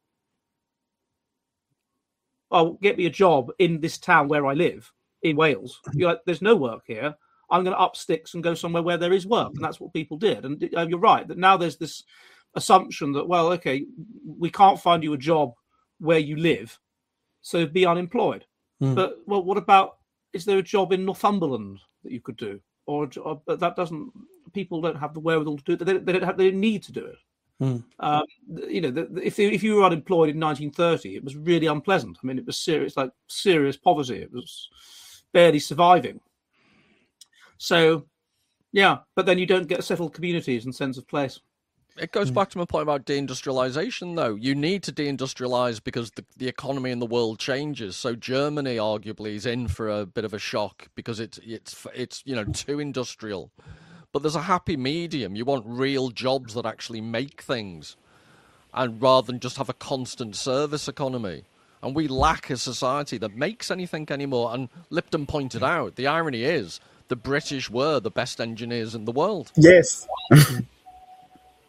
oh, get me a job in this town where I live in Wales. You're like, there's no work here. I'm going to up sticks and go somewhere where there is work, and that's what people did. And you're right that now there's this assumption that, well, okay, we can't find you a job where you live, so be unemployed. But well, what about, is there a job in Northumberland that you could do, or a job? But that doesn't. People don't have the wherewithal to do it. They don't need to do it. If you were unemployed in 1930, it was really unpleasant. I mean, it was serious poverty. It was barely surviving. So, yeah, but then you don't get settled communities and sense of place. It goes back to my point about deindustrialization, though. You need to deindustrialize because the economy in the world changes. So Germany, arguably, is in for a bit of a shock because it's too industrial. But there's a happy medium. You want real jobs that actually make things, and rather than just have a constant service economy. And we lack a society that makes anything anymore. And Lipton pointed out, the irony is the British were the best engineers in the world. Yes.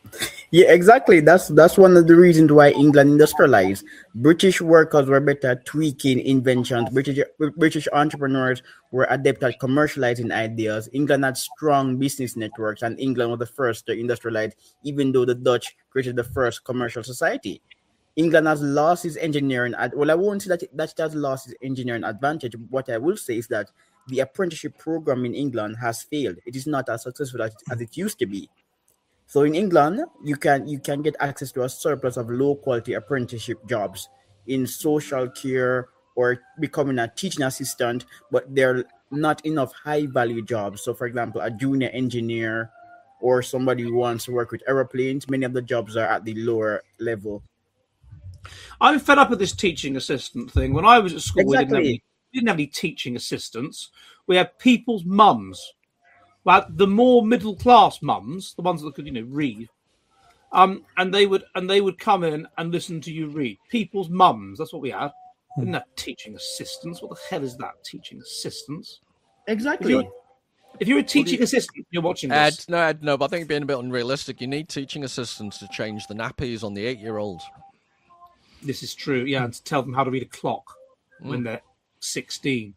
Yeah, exactly. That's one of the reasons why England industrialized. British workers were better at tweaking inventions. British entrepreneurs were adept at commercializing ideas. England had strong business networks, and England was the first to industrialize, even though the Dutch created the first commercial society. England has lost its engineering. Well, I won't say that it has lost its engineering advantage. What I will say is that the apprenticeship program in England has failed. It is not as successful as it used to be. So in England, you can get access to a surplus of low quality apprenticeship jobs in social care or becoming a teaching assistant, but there are not enough high value jobs. So for example, a junior engineer or somebody who wants to work with aeroplanes, many of the jobs are at the lower level. I'm fed up with this teaching assistant thing. When I was at school, Exactly. we didn't have any teaching assistants. We had people's mums. Well, the more middle class mums, the ones that could, read, and they would come in and listen to you read. People's mums, that's what we had. We didn't have teaching assistants. What the hell is that? Teaching assistants? Exactly. If you're a teaching assistant, you're watching this. Ed, no, but I think you're being a bit unrealistic. You need teaching assistants to change the nappies on the 8-year-olds. This is true, yeah, and to tell them how to read a clock when they're 16.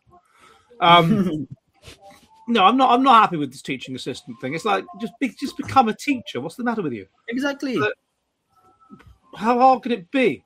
No, I'm not happy with this teaching assistant thing. It's like just become a teacher. What's the matter with you? Exactly. How hard can it be?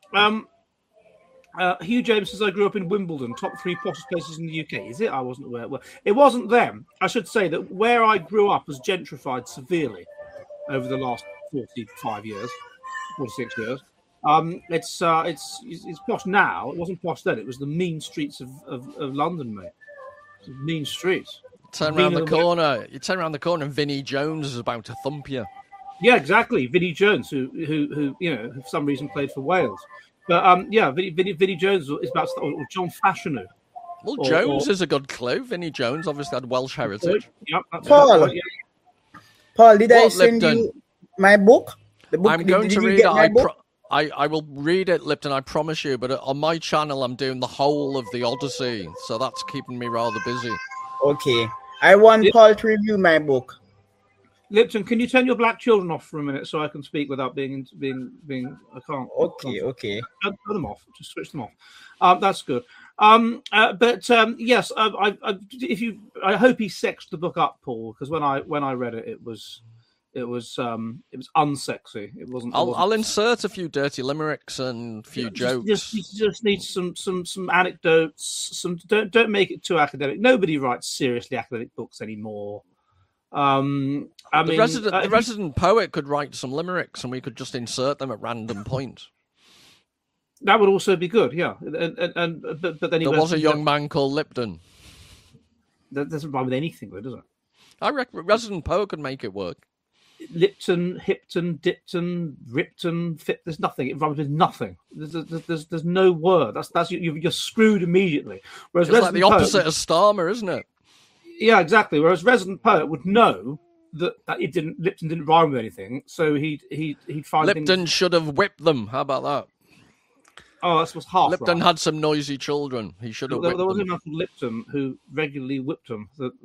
Hugh James says I grew up in Wimbledon, top 3 poshest places in the UK. Is it? I wasn't aware. Well, it wasn't them. I should say that where I grew up has gentrified severely over the last 45 years, 46 years. It's posh now. It wasn't posh then. It was the mean streets of London, mate. Mean streets. You turn around the corner, and Vinnie Jones is about to thump you. Yeah, exactly. Vinnie Jones, who for some reason played for Wales. But Vinnie Jones is about to, or John Fashanu. Well, Jones is a good clue. Vinnie Jones obviously had Welsh heritage. Yep, that's Paul, right. Paul, did I send you my book? The book. I'm going to read it. I will read it, Lipton, I promise you. But on my channel, I'm doing the whole of the Odyssey, so that's keeping me rather busy. Okay, I want Paul to review my book. Lipton, can you turn your black children off for a minute so I can speak without being? I can't. Okay. Turn them off. Just switch them off. That's good. Yes, I hope he sexed the book up, Paul, because when I read it, it was unsexy. It wasn't. I'll insert a few dirty limericks and a few jokes. Just need some anecdotes. Don't make it too academic. Nobody writes seriously academic books anymore. The resident poet could write some limericks, and we could just insert them at random points. That would also be good, yeah. But then there was a young man called Lipton. That doesn't rhyme with anything, though, does it? I reckon resident poet could make it work. Lipton, Hipton, Dipton, Ripton, Fit. There's nothing. It rhymes with nothing. There's no word. You're screwed immediately. Whereas it's like the opposite of Starmer, isn't it? Yeah, exactly. Whereas resident poet would know that Lipton didn't rhyme with anything, so he'd find Lipton should have whipped them. How about that? Oh, that was half. Lipton right. had some noisy children. He should have whipped there was them. a man called Lipton who regularly whipped them.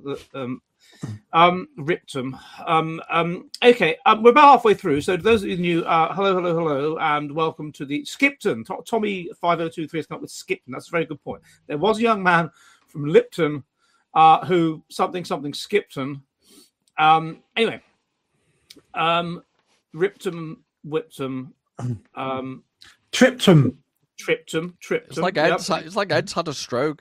Ripped them. Okay, we're about halfway through. So, to those of you new, hello, and welcome to the Skipton. Tommy 5023 has come up with Skipton. That's a very good point. There was a young man from Lipton who something Skipton. Anyway, ripped him, whipped him, tripped him. It's like Ed's had a stroke.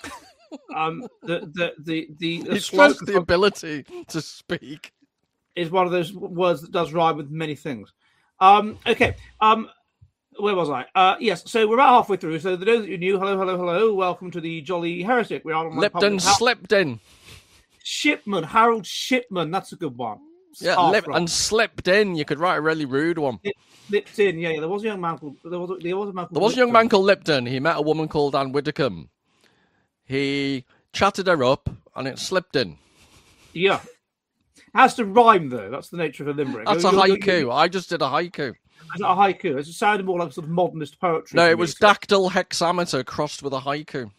He's lost the ability to speak. Is one of those words that does rhyme with many things. Okay. Where was I? Yes. So we're about halfway through. So those that you knew, hello. Welcome to the Jolly Heretic. We are on Lipton slipped in. Shipman, Harold Shipman. That's a good one. And slipped in. You could write a really rude one. Slipped in. Yeah. There was a young man called. There was a young man called Lipton. He met a woman called Anne Widdecombe. He chatted her up, and it slipped in. Yeah. It has to rhyme though. That's the nature of a limerick. That's a haiku. I just did a haiku. It's not a haiku. It sounded more like sort of modernist poetry. No, it was dactyl hexameter crossed with a haiku.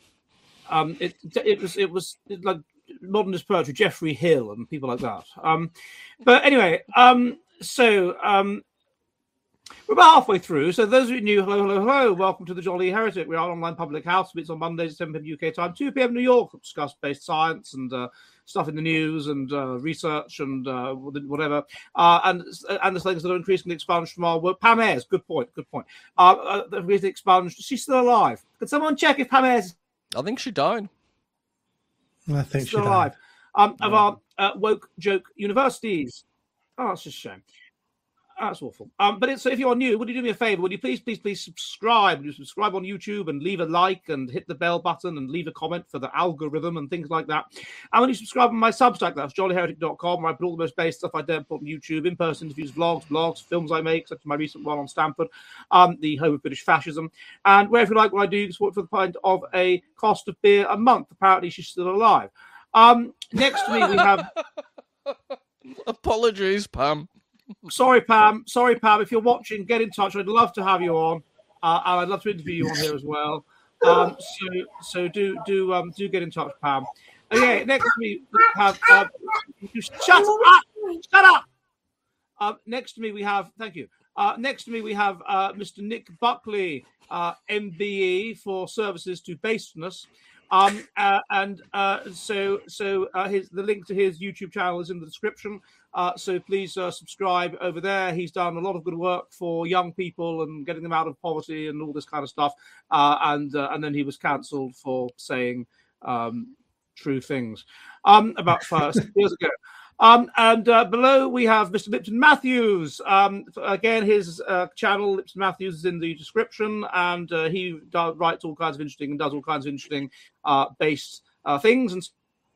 It was like modernist poetry, Geoffrey Hill and people like that. But anyway, we're about halfway through. So those of you new, hello. Welcome to the Jolly Heretic. We are an online public house. It's on Mondays at 7 p.m. UK time, 2 p.m. New York. Discuss based science and stuff in the news and research and whatever. And the things that are increasingly expunged from our work. Pam Ayres, good point. Increasingly expunged. She's still alive. Can someone check if Pam Ayres? I think she died. I think she's still alive. Of our woke joke universities. Oh, that's just a shame. That's awful. So if you're new, would you do me a favor? Would you please subscribe? Would you subscribe on YouTube and leave a like and hit the bell button and leave a comment for the algorithm and things like that? And when you subscribe on my Substack, that's jollyheretic.com, where I put all the most base stuff I don't put on YouTube, in-person interviews, vlogs, blogs, films I make, such as my recent one on Stanford, the home of British fascism. And where, if you like what I do, you can support for the pint of a cost of beer a month. Apparently, she's still alive. Next to me, we have... Apologies, Pam. Sorry, Pam. If you're watching, get in touch. I'd love to have you on, and I'd love to interview you on here as well. So do get in touch, Pam. Okay, next we have. Shut up. Next to me we have. Thank you. Next to me we have Mr. Nick Buckley, MBE for services to baseness. The link to his YouTube channel is in the description. So please subscribe over there. He's done a lot of good work for young people and getting them out of poverty and all this kind of stuff. And then he was cancelled for saying true things about 5 years ago. Below we have Mr. Lipton Matthews. Again, his channel, Lipton Matthews, is in the description, and he writes all kinds of interesting and does all kinds of interesting based things. And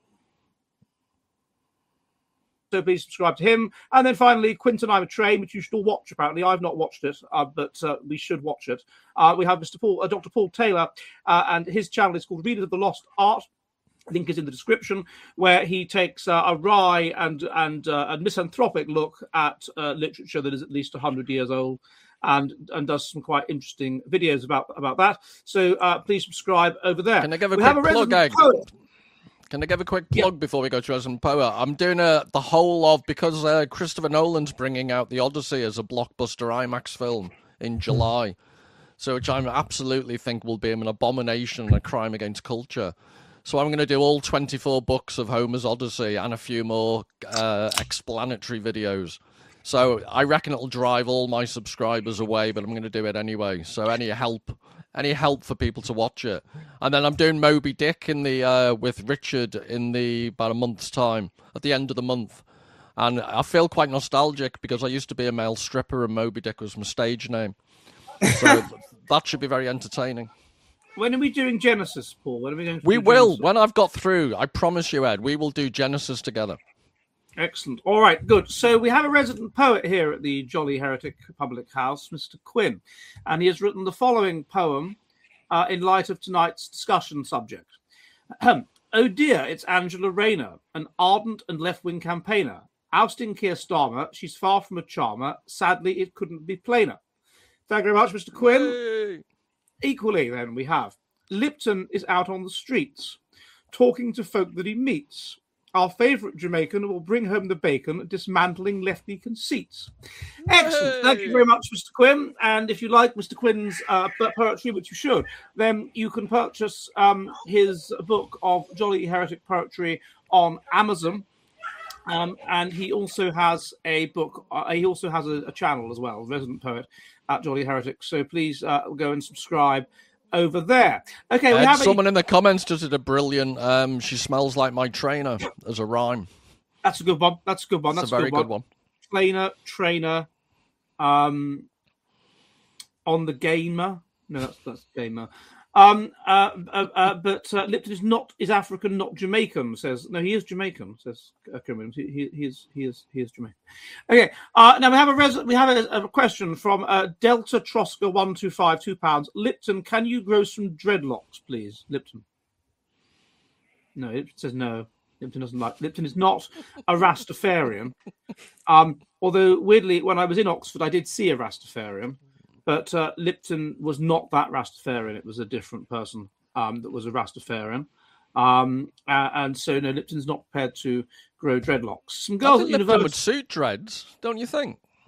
so please subscribe to him. And then finally, Quinton I'm a Train, which you should all watch, apparently. I've not watched it, but we should watch it. We have Dr. Paul Taylor, and his channel is called Readers of the Lost Art. Link is in the description, where he takes a wry and misanthropic look at literature that is at least 100 years old, and does some quite interesting videos about that. So please subscribe over there. Can I give a quick plug, Egg? Can I give a quick plug before we go to Resident Poet? I'm doing the whole of, because Christopher Nolan's bringing out The Odyssey as a blockbuster IMAX film in July, so which I absolutely think will be an abomination and a crime against culture. So I'm going to do all 24 books of Homer's Odyssey and a few more explanatory videos. So I reckon it'll drive all my subscribers away, but I'm going to do it anyway. So any help for people to watch it. And then I'm doing Moby Dick with Richard in about a month's time, at the end of the month. And I feel quite nostalgic because I used to be a male stripper and Moby Dick was my stage name. So that should be very entertaining. When are we doing Genesis, Paul? When are we going to We will. Genesis? When I've got through, I promise you, Ed, we will do Genesis together. Excellent. All right, good. So we have a resident poet here at the Jolly Heretic Public House, Mr. Quinn, and he has written the following poem in light of tonight's discussion subject. Oh dear, it's Angela Rayner, an ardent and left-wing campaigner. Ousting Keir Starmer, she's far from a charmer. Sadly, it couldn't be plainer. Thank you very much, Mr. Quinn. Hey. Equally, then, we have Lipton is out on the streets, talking to folk that he meets. Our favourite Jamaican will bring home the bacon, dismantling lefty conceits. Excellent. Hey. Thank you very much, Mr. Quinn. And if you like Mr. Quinn's poetry, which you should, then you can purchase his book of Jolly Heretic Poetry on Amazon. And he also has a book. He also has a channel as well, Resident Poet at Jolly Heretic. So please go and subscribe over there. Okay, we have someone in the comments does it a brilliant. She smells like my trainer as a rhyme. That's a good one. That's a very good one. Trainer. On the gamer. No, that's gamer. But Lipton is African, not Jamaican. Says no, he is Jamaican. Says Cameron. He is Jamaican. Okay. Now we have a question from Delta Troska 125 £2. Lipton, can you grow some dreadlocks, please, Lipton? No, it says no. Lipton doesn't like. Lipton is not a Rastafarian. Although weirdly, when I was in Oxford, I did see a Rastafarian. But Lipton was not that Rastafarian. It was a different person that was a Rastafarian. And so, no, Lipton's not prepared to grow dreadlocks. Some girls at university would suit dreads, don't you think?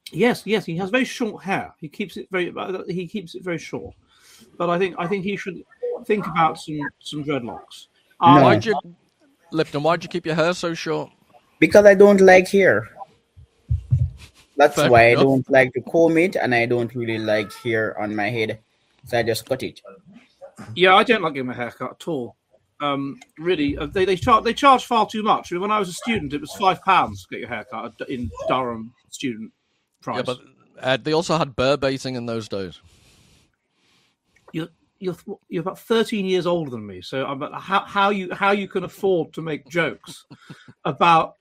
Yes, yes, he has very short hair. He keeps it very short. But I think he should think about some dreadlocks. No, Why'd you, Lipton? Why'd you keep your hair so short? because I don't like hair. That's Fair why I enough. don't like to comb it, and I don't really like hair on my head, so I just cut it. Yeah, I don't like getting my hair cut at all. Really, they charge far too much. When I was a student, it was £5 to get your hair cut in Durham student price. Yeah, but they also had bear baiting in those days. You're about 13 years older than me, so how you can afford to make jokes about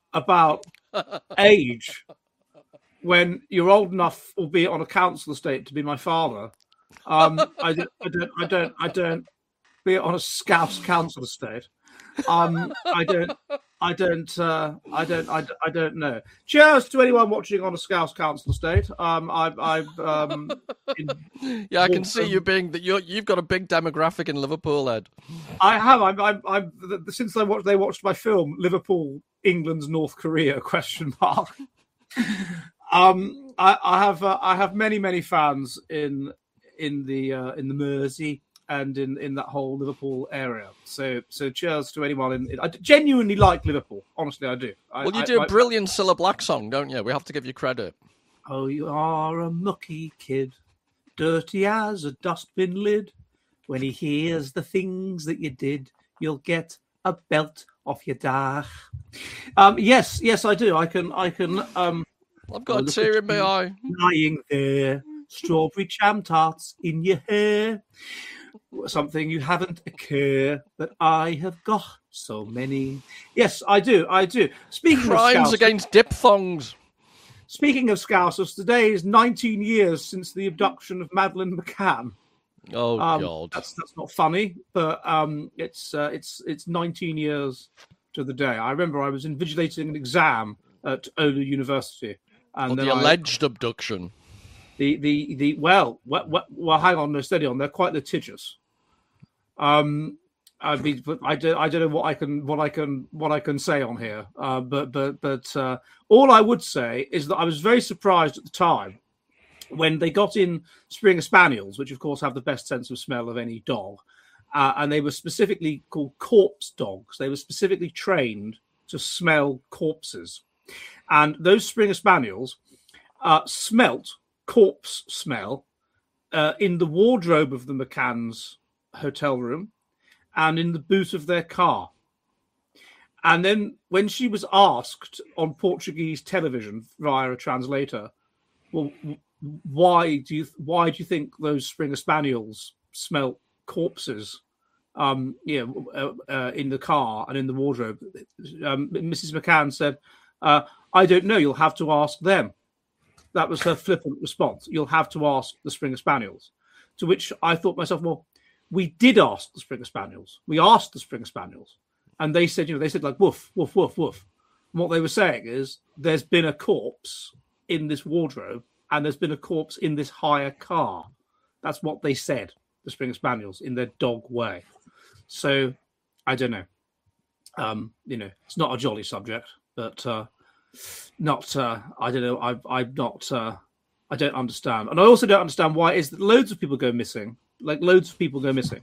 age when you're old enough, albeit on a council estate, to be my father. I don't. Be it on a Scouse council estate. I don't know. Cheers to anyone watching on a Scouse council estate. Yeah, I can see you being that. You've got a big demographic in Liverpool, Ed. I have. I'm since they watched my film Liverpool, England's North Korea ? I have many fans in the Mersey and in that whole Liverpool area. So cheers to anyone I genuinely like Liverpool. Honestly, I do. Well, you do a brilliant Cilla Black song, don't you? We have to give you credit. Oh, you are a mucky kid, dirty as a dustbin lid. When he hears the things that you did, you'll get a belt off your dach. Yes, I do. I can. I've got a tear in my eye. Lying there, strawberry jam tarts in your hair. Something you haven't a care, but I have got so many. Yes, I do. Speaking Crimes of against diphthongs. Speaking of Scousers, today is 19 years since the abduction of Madeleine McCann. Oh God, that's not funny, but it's 19 years to the day. I remember I was invigilating an exam at Oulu University, and the alleged abduction. Well, hang on, no, steady on. They're quite litigious. I don't know what I can say on here. But all I would say is that I was very surprised at the time when they got in Springer Spaniels, which of course have the best sense of smell of any dog, and they were specifically called corpse dogs. They were specifically trained to smell corpses, and those Springer Spaniels smelt corpse smell in the wardrobe of the McCann's hotel room and in the boot of their car. And then when she was asked on Portuguese television via a translator, well, why do you think those Springer Spaniels smell corpses in the car and in the wardrobe? Mrs. McCann said, I don't know, you'll have to ask them. That was her flippant response. You'll have to ask the Springer Spaniels. To which I thought to myself, well, we did ask the Springer Spaniels. We asked the Springer Spaniels. And they said, like, woof, woof, woof, woof. And what they were saying is there's been a corpse in this wardrobe and there's been a corpse in this hire car. That's what they said, the Springer Spaniels, in their dog way. So I don't know. It's not a jolly subject, but I don't know. I'm not. I don't understand, and I also don't understand why it is that loads of people go missing. Like loads of people go missing,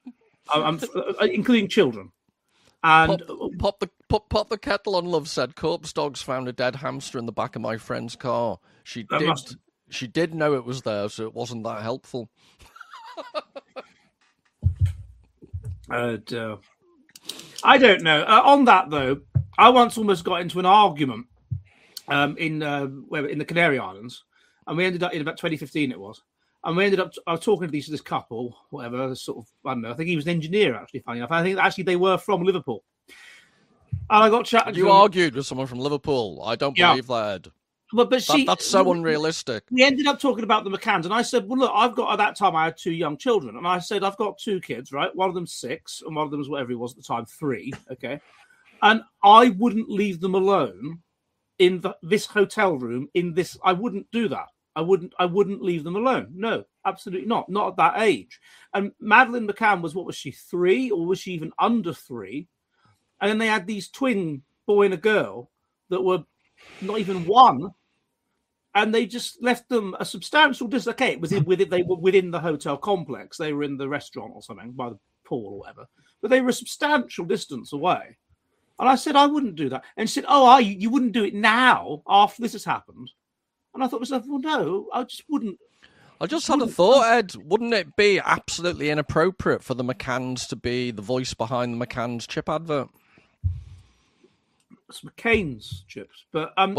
including children. And pop the kettle on. Love said corpse dogs found a dead hamster in the back of my friend's car. She did know it was there, so it wasn't that helpful. I don't know. On that though, I once almost got into an argument in the Canary Islands, and we ended up in about 2015. It was, and we ended up. I was talking to this couple, whatever, sort of. I don't know. I think he was an engineer, actually. Funny enough, I think actually they were from Liverpool. And I got chatting. You argued with someone from Liverpool. I don't believe that. But that's so unrealistic. We ended up talking about the McCanns, and I said, well, look, at that time I had 2 young children, and I said, I've got 2 kids, right? One of them's 6, and one of them was whatever he was at the time, 3, okay? And I wouldn't leave them alone in this hotel room, I wouldn't do that. I wouldn't leave them alone. No, absolutely not. Not at that age. And Madeleine McCann was, what was she, 3, or was she even under 3? And then they had these twin boy and a girl that were not even 1. and they just left them a substantial distance. Okay, they were within the hotel complex. They were in the restaurant or something by the pool or whatever, but they were a substantial distance away. And I said, I wouldn't do that. And she said, oh, you wouldn't do it now after this has happened? And I thought to myself, well, no, I just wouldn't. I just had a thought, Ed. Wouldn't it be absolutely inappropriate for the McCanns to be the voice behind the McCann's chip advert? It's McCain's chips, but oh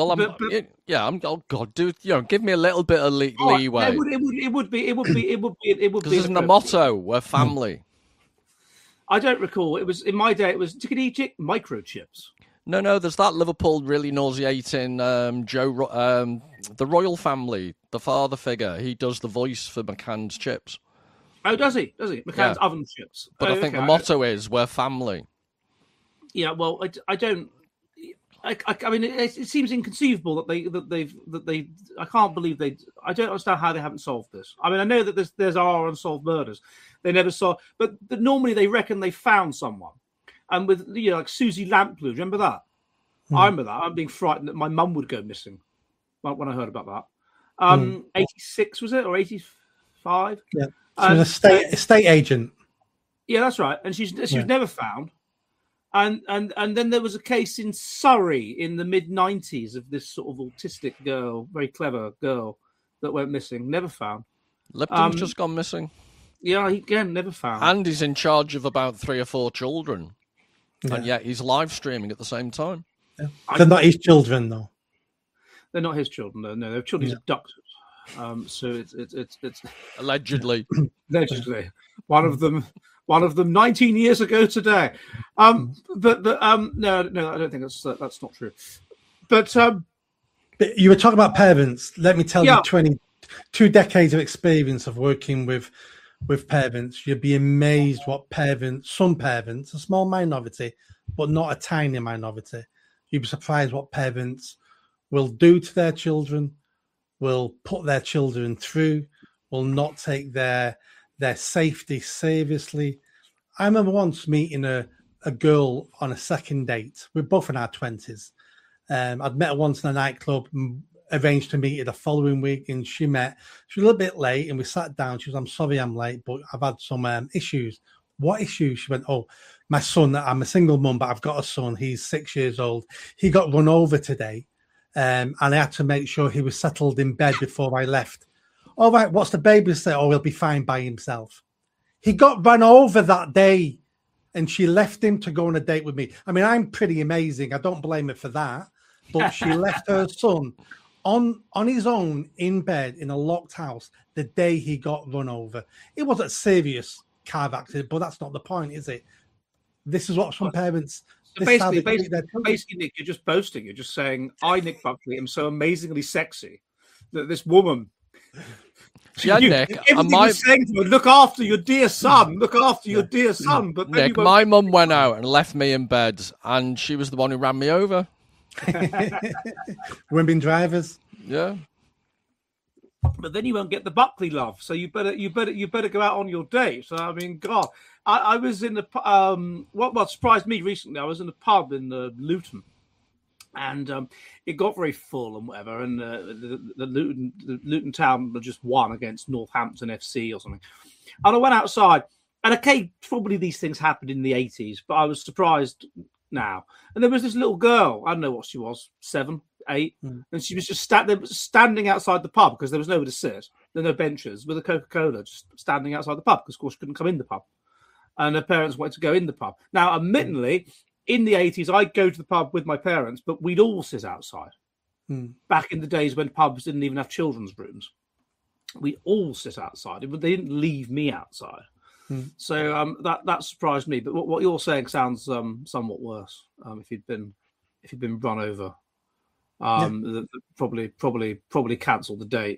God, dude, give me a little bit of leeway. It would be because isn't the motto we're family? I don't recall. It was in my day. It was Tickety microchips. No. There's that Liverpool really nauseating the royal family, the father figure. He does the voice for McCann's chips. Oh, does he? McCann's oven chips. But I think the motto is we're family. Yeah. Well, I don't. I mean, it seems inconceivable that they. I can't believe they. I don't understand how they haven't solved this. I mean, I know that there's unsolved murders. They never saw, but normally they reckon they found someone. And with like Susie Lamplugh, remember that? I remember that. I'm being frightened that my mum would go missing when I heard about that. 86 was it, or 85? Yeah, she was a estate agent. Yeah, that's right. And she was never found. And then there was a case in Surrey in the mid-90s of this sort of autistic girl, very clever girl, that went missing, never found. Lipton's just gone missing. Yeah, again, never found. And he's in charge of about 3 or 4 children. Yeah. And yet he's live streaming at the same time. Yeah. They're not his children, though. They're not his children. No, they're children he's abducted. So it's allegedly. Allegedly, one of them 19 years ago today. No, I don't think that's not true. But you were talking about parents. Let me tell you, 22 decades of experience of working with parents. You'd be amazed what some parents, a small minority, but not a tiny minority. You'd be surprised what parents will do to their children, will put their children through, will not take their safety seriously. I remember once meeting a girl on a second date. We're both in our 20s. I'd met her once in a nightclub, arranged to meet her the following week, and she was a little bit late, and we sat down. She was, I'm sorry I'm late, but I've had some issues. What issues? She went, oh, my son, I'm a single mum, but I've got a son. He's 6 years old. He got run over today, and I had to make sure he was settled in bed before I left. All right, what's the baby say? Oh, he'll be fine by himself. He got run over that day, and she left him to go on a date with me. I mean, I'm pretty amazing. I don't blame her for that. But she left her son on his own in bed in a locked house the day he got run over. It wasn't a serious car accident, but that's not the point, is it? This is what some parents... So basically, Nick, you're just boasting. You're just saying, I, Nick Buckley, am so amazingly sexy that this woman... Yeah, Nick, saying to her, look after your dear son, look after your dear son. But Nick, my mum went out and left me in bed, and she was the one who ran me over. Women drivers, yeah. But then you won't get the Buckley love, so you better go out on your date. So I mean, God, I was in the what surprised me recently. I was in a pub in Luton. And it got very full and whatever, and the Luton Town just won against Northampton FC or something. And I went outside, and okay, probably these things happened in the 80s, but I was surprised now. And there was this little girl, I don't know what she was, 7, 8, and she was just standing outside the pub because there was nowhere to sit. There were no benches, with a Coca-Cola, just standing outside the pub because, of course, she couldn't come in the pub. And her parents wanted to go in the pub. Now, admittedly, in the 80s, I'd go to the pub with my parents, but we'd all sit outside. Back in the days when pubs didn't even have children's rooms. We all sit outside. They didn't leave me outside. So that surprised me. But what you're saying sounds somewhat worse. If you'd been run over, probably cancel the date.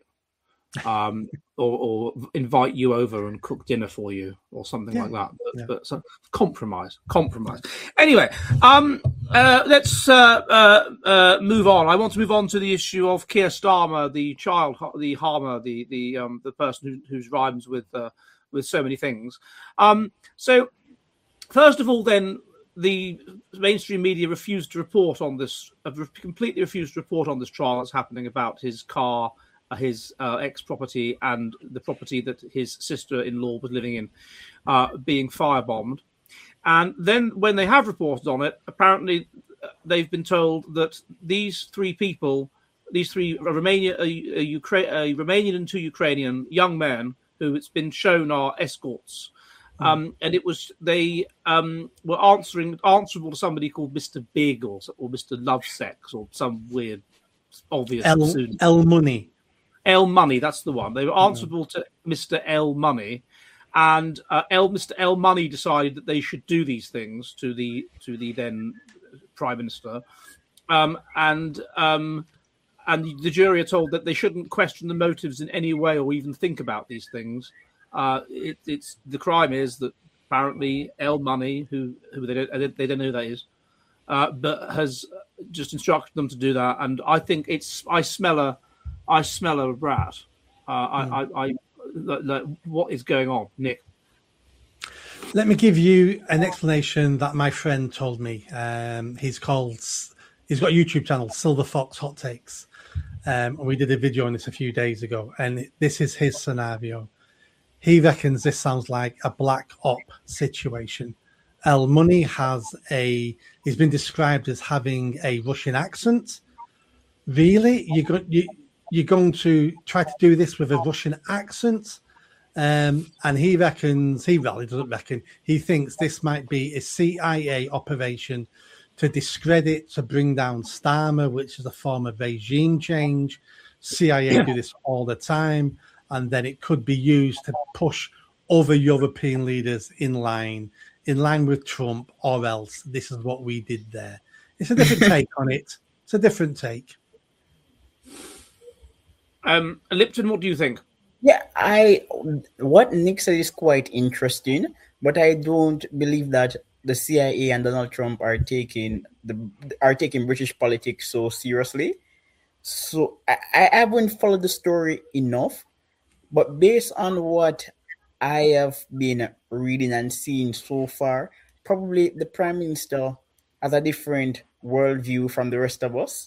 Or invite you over and cook dinner for you or something like that. But so, compromise. Anyway, let's move on. I want to move on to the issue of Keir Starmer, the harmer, the person whose rhymes with so many things. So first of all, then, the mainstream media refused to report on this, completely refused to report on this trial that's happening about his car, his ex-property, and the property that his sister-in-law was living in, being firebombed. And then when they have reported on it, apparently they've been told that these three people, a Romanian and two Ukrainian young men who it's been shown are escorts. And it was they were answerable to somebody called Mr. Big or Mr. Lovesex or some weird obvious pseudonym. L Money. L Money, that's the one. They were answerable to Mr. L Money, and Mr. L Money decided that they should do these things to the then Prime Minister, and the jury are told that they shouldn't question the motives in any way or even think about these things. It's the crime is that apparently L Money, who they don't know who that is, but has just instructed them to do that. And I think I smell a rat. What is going on, Nick? Let me give you an explanation that my friend told me. He's got a YouTube channel, Silver Fox Hot Takes. We did a video on this a few days ago, and this is his scenario. He reckons this sounds like a black op situation. El Money he's been described as having a Russian accent. Really? You're going to try to do this with a Russian accent? And he thinks this might be a CIA operation to discredit, to bring down Starmer, which is a form of regime change. CIA do this all the time. And then it could be used to push other European leaders in line with Trump, or else this is what we did there. It's a different take on it. It's a different take. Lipton, what do you think? Yeah, what Nick said is quite interesting, but I don't believe that the CIA and Donald Trump are taking British politics so seriously. So I haven't followed the story enough. But based on what I have been reading and seeing so far, probably the Prime Minister has a different worldview from the rest of us.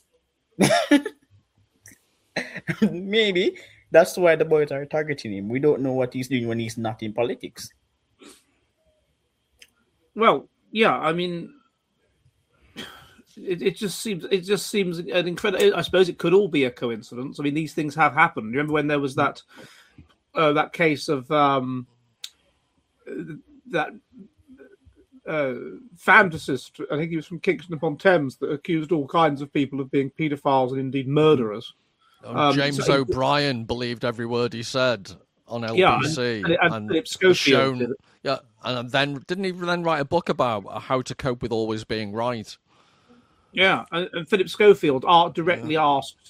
Maybe that's why the boys are targeting him. We don't know what he's doing when he's not in politics. Well, yeah, I mean, it just seems an incredible. I suppose it could all be a coincidence. I mean, these things have happened. Remember when there was that case of that fantasist, I think he was from Kingston upon Thames, that accused all kinds of people of being paedophiles and indeed murderers. James O'Brien believed every word he said on LBC. And Philip Schofield did it. Yeah, and then didn't he then write a book about how to cope with always being right? Yeah, and Philip Schofield directly asked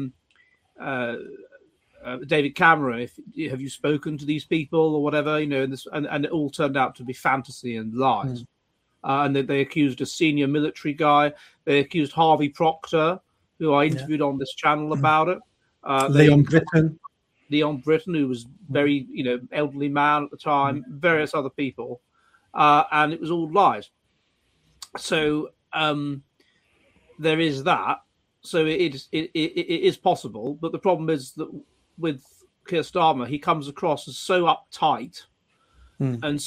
David Cameron, have you spoken to these people or whatever, and it all turned out to be fantasy and lies. And they accused a senior military guy. They accused Harvey Proctor, who I interviewed on this channel about it. Leon Britton, who was very, elderly man at the time, various other people, and it was all lies. So there is that. So it is possible, but the problem is that with Keir Starmer, he comes across as so uptight and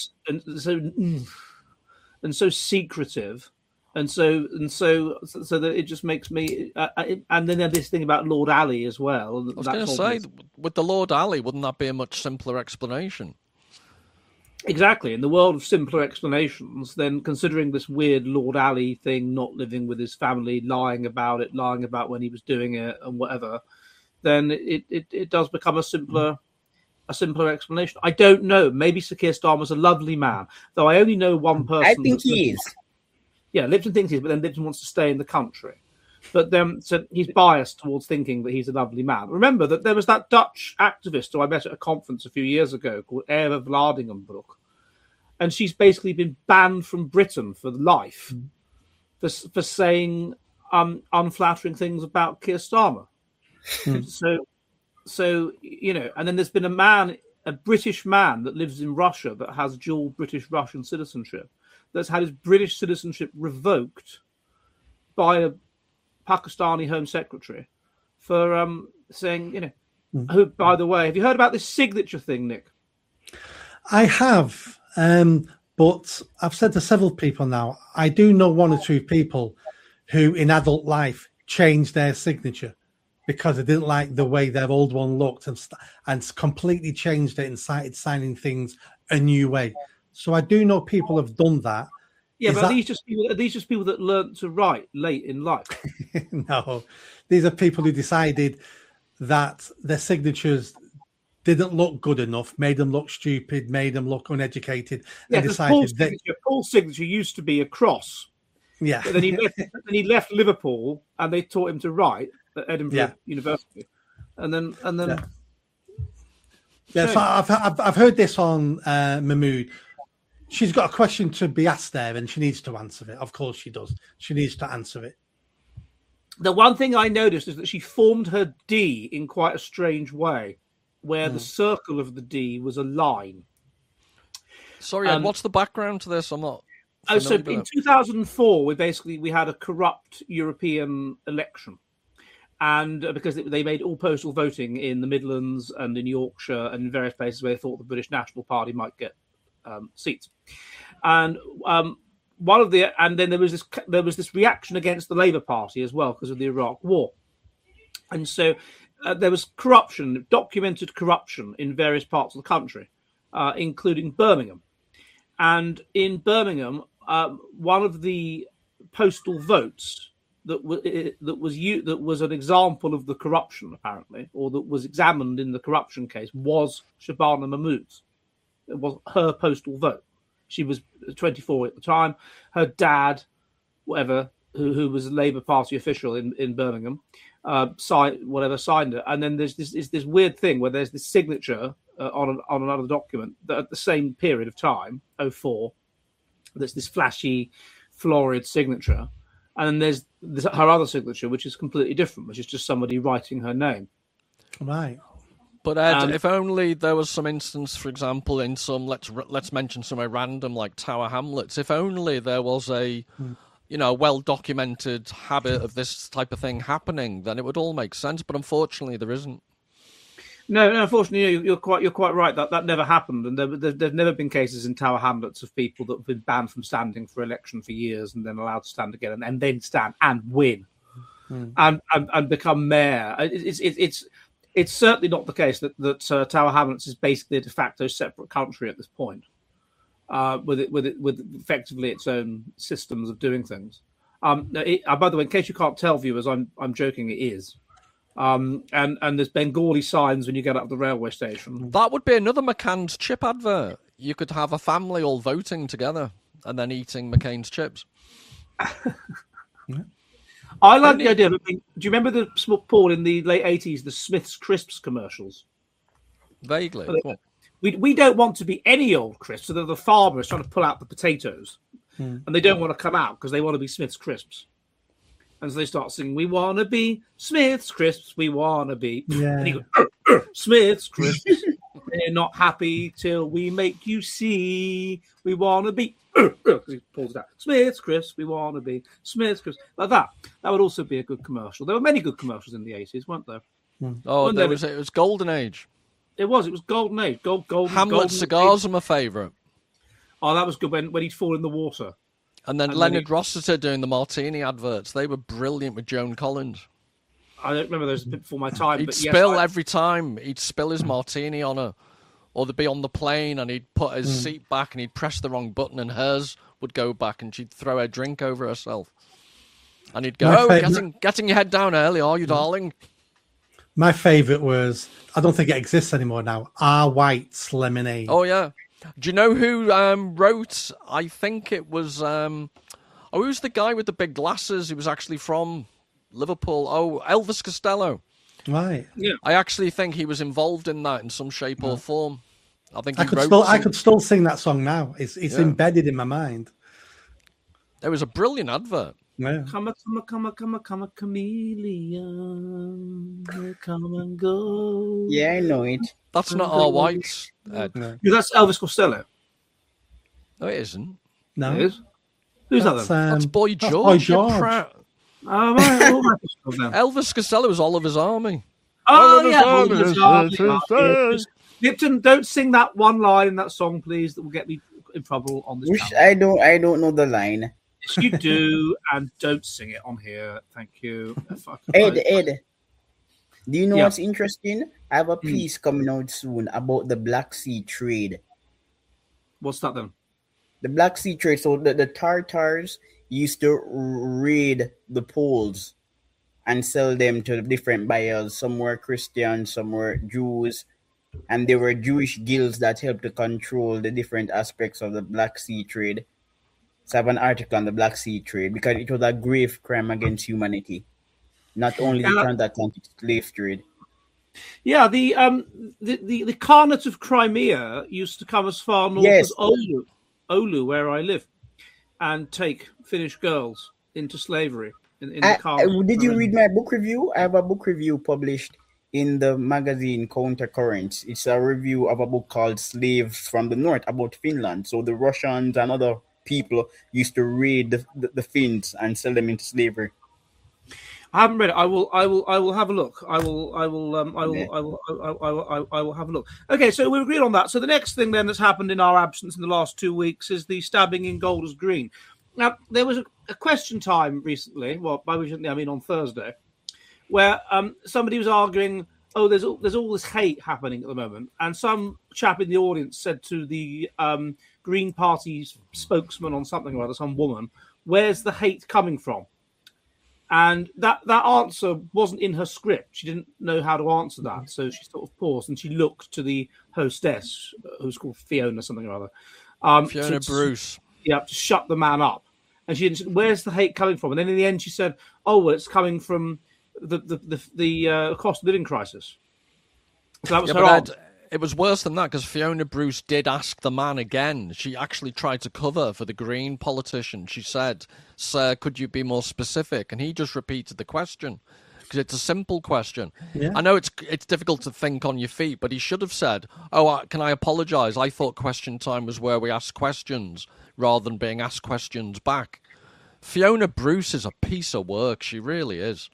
so secretive, and so that it just makes me. And then there's this thing about Lord Ali as well. I was going to say, with the Lord Ali, wouldn't that be a much simpler explanation? Exactly. In the world of simpler explanations, then considering this weird Lord Ali thing, not living with his family, lying about when he was doing it and whatever, then it does become a simpler explanation. I don't know. Maybe Sir Keir Starmer's a lovely man, though I only know one person. I think he is. Yeah, Lipton thinks he is, but then Lipton wants to stay in the country. But so he's biased towards thinking that he's a lovely man. Remember that there was that Dutch activist who I met at a conference a few years ago called Eva Vladingenbroek. And she's basically been banned from Britain for life for saying unflattering things about Keir Starmer. So, and then there's been a British man that lives in Russia that has dual British-Russian citizenship that's had his British citizenship revoked by a Pakistani Home Secretary for saying, who, by the way, have you heard about this signature thing, Nick? I have, but I've said to several people now, I do know one or two people who in adult life changed their signature because they didn't like the way their old one looked and completely changed it and started signing things a new way. So I do know people have done that. Yeah, but are these just people that learned to write late in life? No, these are people who decided that their signatures didn't look good enough, made them look stupid, made them look uneducated, and decided Paul's signature used to be a cross. Yeah. But then he left Liverpool, and they taught him to write at Edinburgh University, and then. Yeah, so I've heard this on Mahmood. She's got a question to be asked there, and she needs to answer it. Of course, she does. She needs to answer it. The one thing I noticed is that she formed her D in quite a strange way, where the circle of the D was a line. Sorry, Ed, what's the background to this? I'm not. So in 2004, we had a corrupt European election, and because they made all postal voting in the Midlands and in Yorkshire and in various places where they thought the British National Party might get seats, and then there was this reaction against the Labour Party as well because of the Iraq War, and so there was corruption, documented corruption in various parts of the country, including Birmingham. And in Birmingham, one of the postal votes that was an example of the corruption, apparently, or that was examined in the corruption case, was Shabana Mahmood's. It was her postal vote. She was 24 at the time. Her dad, who was a Labour Party official in Birmingham, signed it. And then there's this weird thing where there's this signature on another document that at the same period of time, 2004, there's this flashy, florid signature. And then there's her other signature, which is completely different, which is just somebody writing her name. Right. But Ed, if only there was some instance, for example, in some let's mention somewhere random like Tower Hamlets. If only there was a well-documented habit of this type of thing happening, then it would all make sense. But unfortunately, there isn't. No, unfortunately, you're quite right. That never happened, and there's never been cases in Tower Hamlets of people that have been banned from standing for election for years and then allowed to stand again and then stand and win and become mayor. It's certainly not the case that Tower Hamlets is basically a de facto separate country at this point, with effectively its own systems of doing things. By the way, in case you can't tell, viewers, I'm joking. It is. And there's Bengali signs when you get up to the railway station. That would be another McCann's chip advert. You could have a family all voting together and then eating McCain's chips. I like the idea of it being, do you remember Paul, in the late 80s, the Smith's Crisps commercials? Vaguely. We don't want to be any old crisps, so the farmer is trying to pull out the potatoes, and they don't want to come out because they want to be Smith's Crisps. And so they start singing, "We want to be Smith's Crisps, we want to be." Yeah. And he goes, "Smith's Crisps, we're not happy till we make you see. We want to be," because he pulls it out. "Smith's Crisps, we want to be Smith's Crisps." Like that. That would also be a good commercial. There were many good commercials in the 80s, weren't there? Oh, it was golden age. It was golden age. Golden. Hamlet cigars are my favourite. Oh, that was good when he'd fall in the water. And then Leonard Rossiter doing the martini adverts. They were brilliant with Joan Collins. I don't remember those a bit before my time. He'd spill every time. He'd spill his martini on her. Or they'd be on the plane and he'd put his seat back and he'd press the wrong button and hers would go back and she'd throw her drink over herself. And he'd go, getting your head down early, are you, darling? My favourite was, I don't think it exists anymore now, R. White's Lemonade. Oh, yeah. Do you know who wrote, I think it was, who's the guy with the big glasses? He was actually from Liverpool. Oh, Elvis Costello. Right. Yeah. I actually think he was involved in that in some shape or form. I think I could still sing that song now. It's embedded in my mind. It was a brilliant advert. Yeah. Come a chameleon, come and go. Yeah, I know it. That's not R. White's. No. That's Elvis Costello. No, it isn't. No. It is. Who's that then? That's Boy that's George. Boy you're George. proud. Oh, right. All right. Then. Elvis Costello was Oliver's Army. Oh, Oliver's yeah. Army Oliver's is Army. to stay. Lipton, don't sing that one line in that song, please. That will get me in trouble on this channel. I don't know the line. Yes, you do, and don't sing it on here. Thank you. Ed, do you know Yeah. what's interesting? I have a piece coming out soon about the Black Sea trade. What's that then? The Black Sea trade. So the Tartars used to raid the Poles and sell them to different buyers. Some were Christians, some were Jews, and there were Jewish guilds that helped to control the different aspects of the Black Sea trade. So I have an article on the Black Sea trade because it was a grave crime against humanity, not only the transatlantic slave trade. Yeah, the Khanate of Crimea used to come as far north Yes. as Oulu, where I live, and take Finnish girls into slavery. In the Khanate. Did you read my book review? I have a book review published in the magazine Countercurrents. It's a review of a book called Slaves from the North about Finland. So the Russians and other people used to raid the Finns and sell them into slavery. I haven't read it. I will have a look. I will have a look. Okay, so we're agreed on that. So the next thing then that's happened in our absence in the last 2 weeks is the stabbing in Golders Green. Now there was a question time recently. Well, by recently I mean on Thursday, where somebody was arguing, oh, there's all this hate happening at the moment, and some chap in the audience said to the Green Party's spokesman on something or other, some woman, where's the hate coming from? And that answer wasn't in her script. She didn't know how to answer that, so she sort of paused and she looked to the hostess, who's called Fiona something or other. Fiona Bruce. Yeah, to shut the man up. And she said, "Where's the hate coming from?" And then in the end, she said, "Oh, well, it's coming from the cost of living crisis." So that was her answer. It was worse than that because Fiona Bruce did ask the man again. She actually tried to cover for the Green politician. She said, "Sir, could you be more specific?" And he just repeated the question because it's a simple question. Yeah. I know it's difficult to think on your feet, but he should have said, "Oh, can I apologise? I thought question time was where we ask questions rather than being asked questions back." Fiona Bruce is a piece of work. She really is.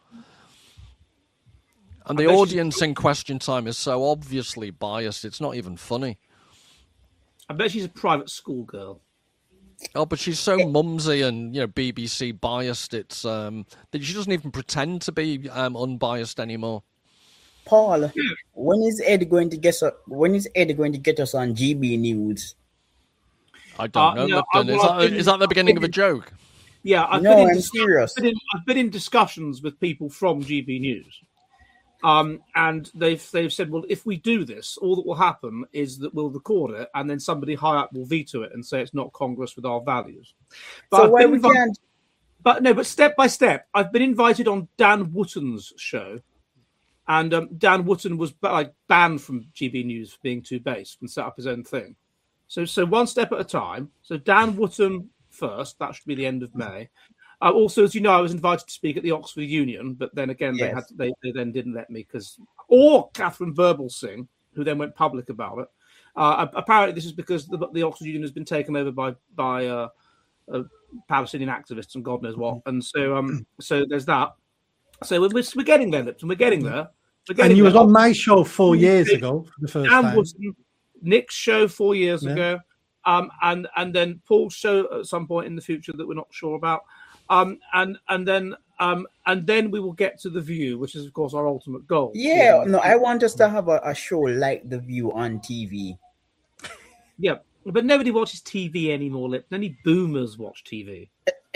And the audience in question time is so obviously biased, it's not even funny. I bet she's a private school girl. Oh, but she's so mumsy and BBC biased. It's that she doesn't even pretend to be unbiased anymore. Paul, when is Ed going to get us? When is Ed going to get us on GB News? I don't know. No, Lipton. Is that the beginning of a joke? Yeah, I'm serious. I've been in discussions with people from GB News. And they've said, well, if we do this, all that will happen is that we'll record it, and then somebody high up will veto it and say it's not congruous with our values. But so why we can't? But step by step, I've been invited on Dan Wootton's show, and Dan Wootton was banned from GB News for being too based and set up his own thing. So one step at a time. So Dan Wootton first. That should be the end of May. Also, as you know, I was invited to speak at the Oxford Union, but then again, they then didn't let me or Catherine Birbalsingh, who then went public about it. Apparently, this is because the Oxford Union has been taken over by Palestinian activists and God knows what, and so there's that. So we're getting there, Lipton. We're getting there. And you was on my show 4 years ago for the first time. Nick's show 4 years ago, and then Paul's show at some point in the future that we're not sure about. And then we will get to The View, which is, of course, our ultimate goal. Yeah, no, I want us to have a show like The View on TV. Yeah, but nobody watches TV anymore, Lipton. Only boomers watch TV.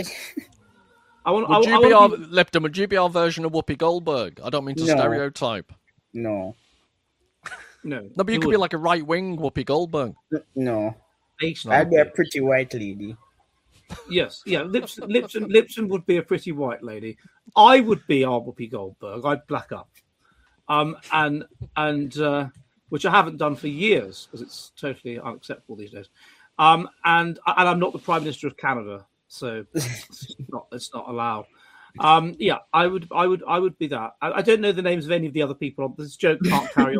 Lipton, would you be our version of Whoopi Goldberg? I don't mean to stereotype. No. No, but you could be like a right-wing Whoopi Goldberg. No. I'd be a pretty white lady. Yes, yeah. Lipton would be a pretty white lady. I would be our Whoopi Goldberg. I'd black up, and which I haven't done for years because it's totally unacceptable these days. And I'm not the Prime Minister of Canada, so it's not allowed. Yeah, I would be that. I don't know the names of any of the other people. This joke can't carry on.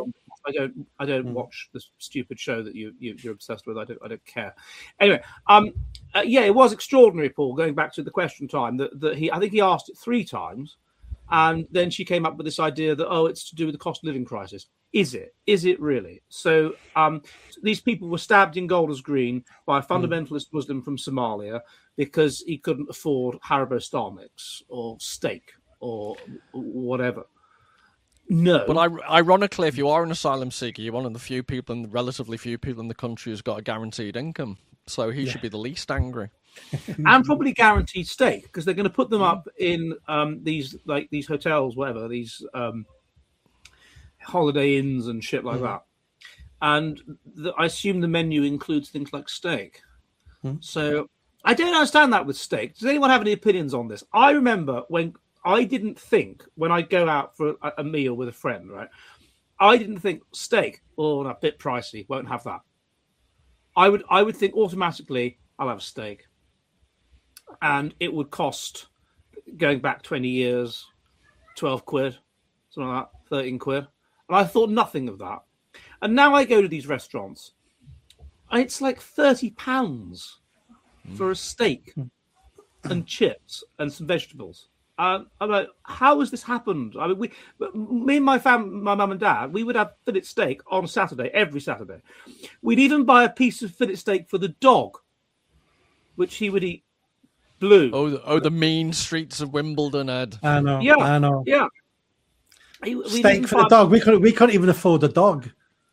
I don't watch the stupid show that you're obsessed with. I don't care. Anyway, yeah, it was extraordinary, Paul. Going back to the question time, that I think he asked it 3 times, and then she came up with this idea that it's to do with the cost of living crisis. Is it? Is it really? So these people were stabbed in Golders Green by a fundamentalist Muslim from Somalia because he couldn't afford Haribo Star Mix or steak or whatever. No. But ironically, if you are an asylum seeker, you're one of the relatively few people in the country who's got a guaranteed income. So he should be the least angry. And probably guaranteed steak, because they're going to put them up in these hotels, whatever, these Holiday Inns and shit like that. And I assume the menu includes things like steak. So I don't understand that with steak. Does anyone have any opinions on this? I remember when I didn't think, when I go out for a meal with a friend, right? I didn't think steak, a bit pricey, won't have that. I would think automatically, I'll have a steak. And it would cost, going back 20 years, 12 quid, something like that, 13 quid. And I thought nothing of that. And now I go to these restaurants, and it's like £30 for a steak and chips and some vegetables. I'm like, how has this happened? I mean, me and my mum and dad, we would have fillet steak on Saturday, every Saturday. We'd even buy a piece of fillet steak for the dog, which he would eat blue. The mean streets of Wimbledon, Ed. I know. Yeah, I know. Yeah. Steak for the dog. We couldn't even afford a dog.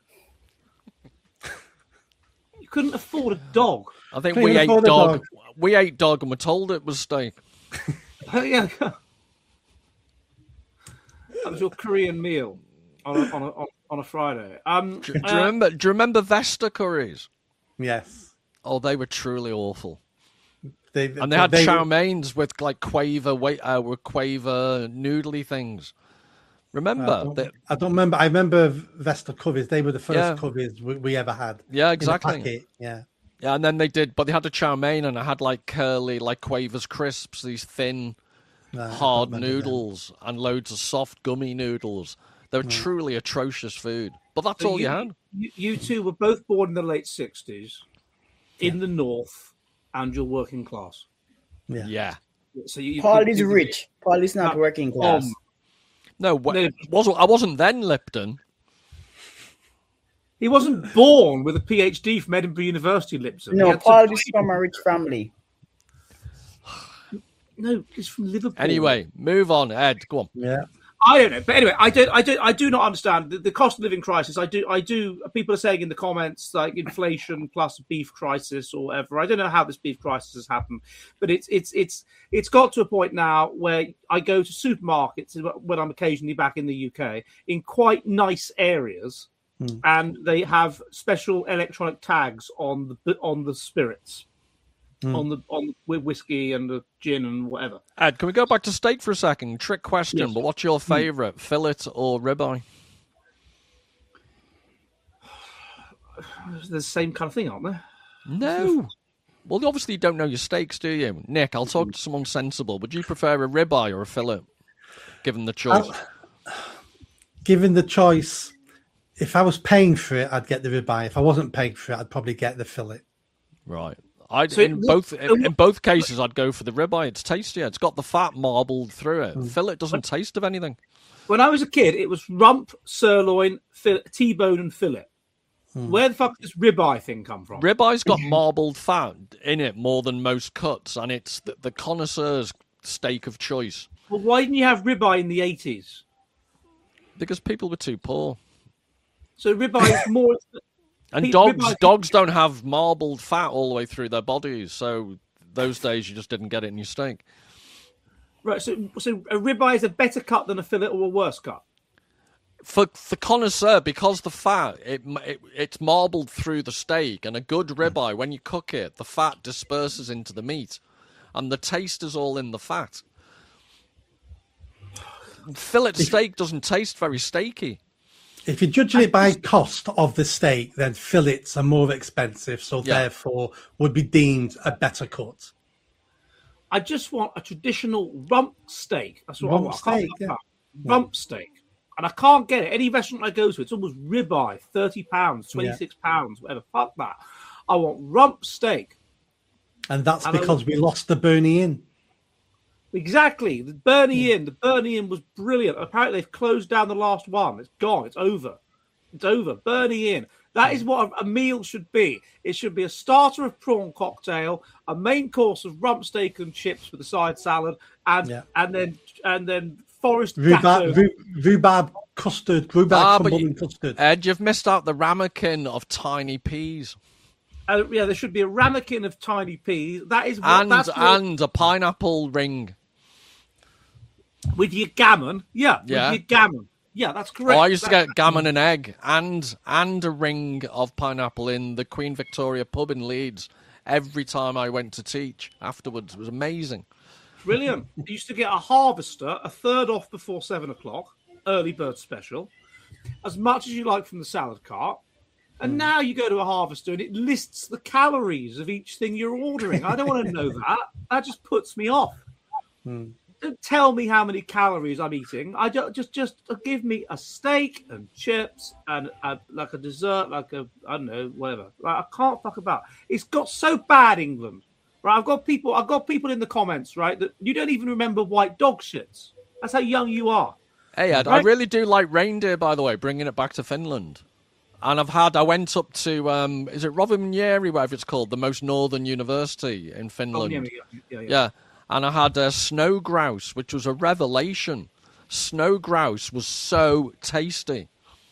You couldn't afford a dog. I think we ate dog. We ate dog and were told it was steak. Yeah. That was your Korean meal on a Friday. Do you remember Vesta curries? Yes. Oh, they were truly awful. They had chow meins with like quaver noodly things. Remember? I don't remember. I remember Vesta curries. They were the first curries we ever had. Yeah, exactly. In a packet. Yeah. Yeah, and then they had a chow mein, and I had like curly, like Quavers crisps, these thin, hard noodles, and loads of soft gummy noodles. They were truly atrocious food. But that's all you had. You two were both born in the late 60s, in the north, and you're working class. Yeah. So Paul is rich. Paul is not working class. No, I wasn't then Lipton. He wasn't born with a PhD from Edinburgh University, Lipton. No, Paul is from a rich family. No, he's from Liverpool. Anyway, move on, Ed. Go on. Yeah. I don't know, but anyway, I do not understand the cost of living crisis. I do. People are saying in the comments like inflation plus beef crisis or whatever. I don't know how this beef crisis has happened, but it's got to a point now where I go to supermarkets when I'm occasionally back in the UK in quite nice areas, and they have special electronic tags on the spirits. On whiskey and the gin and whatever. Ed, can we go back to steak for a second? Trick question, yes. But what's your favourite, fillet or ribeye? They're the same kind of thing, aren't they? No. Well, obviously you don't know your steaks, do you? Nick, I'll talk to someone sensible. Would you prefer a ribeye or a fillet, given the choice? Given the choice, if I was paying for it, I'd get the ribeye. If I wasn't paying for it, I'd probably get the fillet. Right. In both cases, I'd go for the ribeye. It's tastier. It's got the fat marbled through it. Fillet doesn't taste of anything. When I was a kid, it was rump, sirloin, T-bone, and fillet. Where the fuck does ribeye thing come from? Ribeye's got marbled fat in it more than most cuts, and it's the connoisseur's steak of choice. Well, why didn't you have ribeye in the 80s? Because people were too poor. So ribeye is more... And dogs don't have marbled fat all the way through their bodies, so those days you just didn't get it in your steak. Right, so a ribeye is a better cut than a fillet or a worse cut? For the connoisseur, because the fat, it's marbled through the steak, and a good ribeye, when you cook it, the fat disperses into the meat, and the taste is all in the fat. Fillet steak doesn't taste very steaky. If you're judging it by cost of the steak, then fillets are more expensive, so therefore would be deemed a better cut. I just want a traditional rump steak. That's what I want. Steak, Rump steak. and I can't get it. Any restaurant I go to, it's almost ribeye, £30, £26, whatever. Fuck that. I want rump steak. And that's because we lost the Burnley Inn. Exactly. The Burnley Inn. The Burnley Inn was brilliant. Apparently, they've closed down the last one. It's gone. It's over. It's over. Burnley Inn. That is what a meal should be. It should be a starter of prawn cocktail, a main course of rump steak and chips with a side salad, and then forest rhubarb custard, custard. Ed, you've missed out the ramekin of tiny peas. There should be a ramekin of tiny peas. That is what, and a pineapple ring with your gammon. Yeah. With your gammon. Yeah, that's correct. Oh, I used to get gammon and egg and a ring of pineapple in the Queen Victoria pub in Leeds every time I went to teach afterwards. It was amazing. Brilliant. You used to get a harvester, a third off before 7 o'clock, early bird special, as much as you like from the salad cart. And now you go to a harvester and it lists the calories of each thing you're ordering. I don't want to know that. That just puts me off. Don't tell me how many calories I'm eating. I just give me a steak and chips and like a dessert, I don't know, whatever. Like, I can't fuck about. It's got so bad, England. Right? I've got people in the comments, right, that you don't even remember white dog shits. That's how young you are. Hey, Ed, right? I really do like reindeer, by the way, bringing it back to Finland. And I went up to, is it Rovaniemi, whatever it's called, the most northern university in Finland. Yeah. And I had a snow grouse, which was a revelation. Snow grouse was so tasty.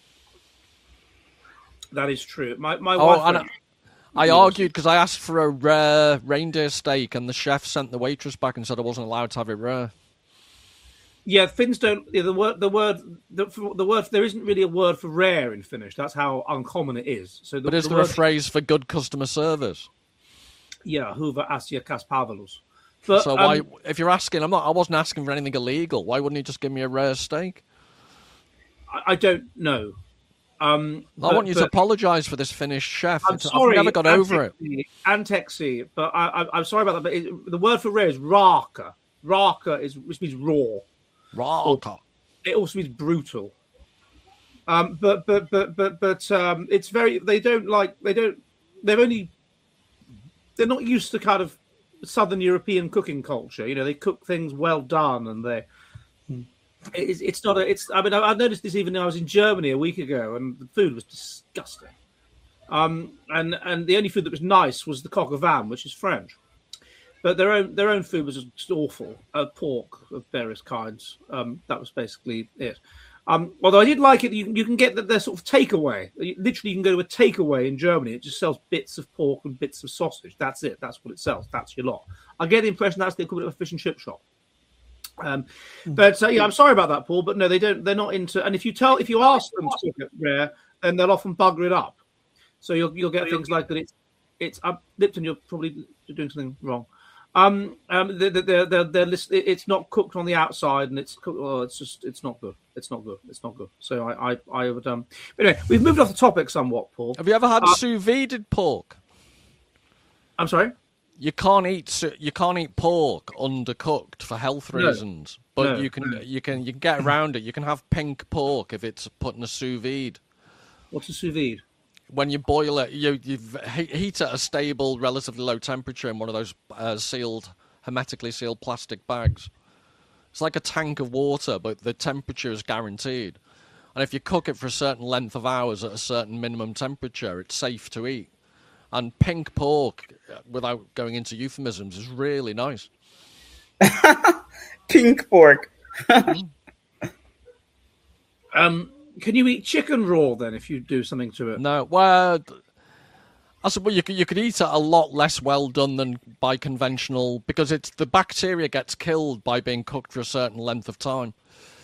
That is true. My wife... I argued because I asked for a rare reindeer steak, and the chef sent the waitress back and said I wasn't allowed to have it rare. Yeah, Finns don't. Yeah, the word. There isn't really a word for rare in Finnish. That's how uncommon it is. So, but is there a phrase for good customer service? Yeah, hyvä asiakaspalvelus. But so why, if you're asking, I wasn't asking for anything illegal. Why wouldn't you just give me a rare steak? I don't know. I want you to apologise for this Finnish chef. I'm sorry. I've never got over it. Antexi, but I'm sorry about that. But the word for rare is raaka. Raaka which means raw. Raaka. It also means brutal. But it's very. They're not used to kind of Southern European cooking culture. You know, they cook things well done, and it's not. I mean, I've noticed this even when I was in Germany a week ago, and the food was disgusting. And the only food that was nice was the coq au vin, which is French. But their own food was just awful. Pork of various kinds. That was basically it. Although I did like it, you can get their sort of takeaway. Literally, you can go to a takeaway in Germany. It just sells bits of pork and bits of sausage. That's it. That's what it sells. That's your lot. I get the impression that's the equivalent of a fish and chip shop. But I'm sorry about that, Paul. But no, they don't. They're not into. And if you ask them to cook it rare, then they'll often bugger it up. So you'll get things like that. It's Lipton. You're probably doing something wrong. It's not cooked on the outside, and it's cooked. Oh, it's not good. It's not good. It's not good. So I would. But anyway, we've moved off the topic somewhat, Paul. Have you ever had sous vide pork? I'm sorry. You can't eat pork undercooked for health reasons, but you can get around it. You can have pink pork if it's put in a sous vide. What's a sous vide? When you boil it, you heat at a stable, relatively low temperature in one of those hermetically sealed plastic bags. It's like a tank of water, but the temperature is guaranteed. And if you cook it for a certain length of hours at a certain minimum temperature, it's safe to eat. And pink pork, without going into euphemisms, is really nice. Pink pork. Can you eat chicken raw then if you do something to it? No. Well, I suppose you could eat it a lot less well done than by conventional, because the bacteria gets killed by being cooked for a certain length of time.